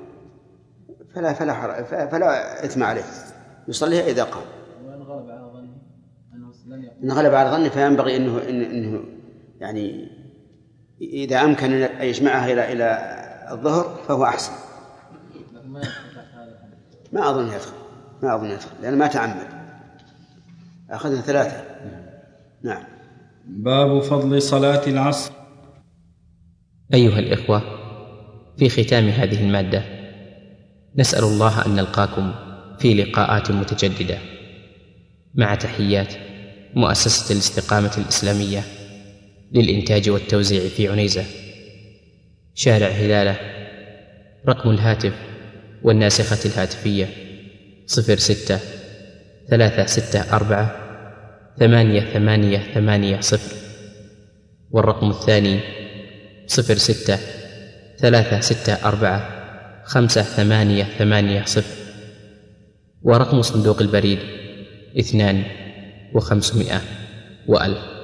فلا إثم عليه، يصليها إذا قام. إن غلب على ظنه فينبغي إنه يعني إذا أمكن أن يجمعها إلى الظهر فهو أحسن. ما أظن يدخل لأنه ما تعمد. أخذنا 3. نعم. باب فضل صلاة العصر. أيها الإخوة، في ختام هذه المادة نسأل الله أن نلقاكم في لقاءات متجددة، مع تحيات مؤسسة الاستقامة الإسلامية للإنتاج والتوزيع في عنيزة، شارع هلالة. رقم الهاتف والناسخة الهاتفية 06-364-8880، والرقم الثاني 06-364-5880، ورقم صندوق البريد 2500 و1000.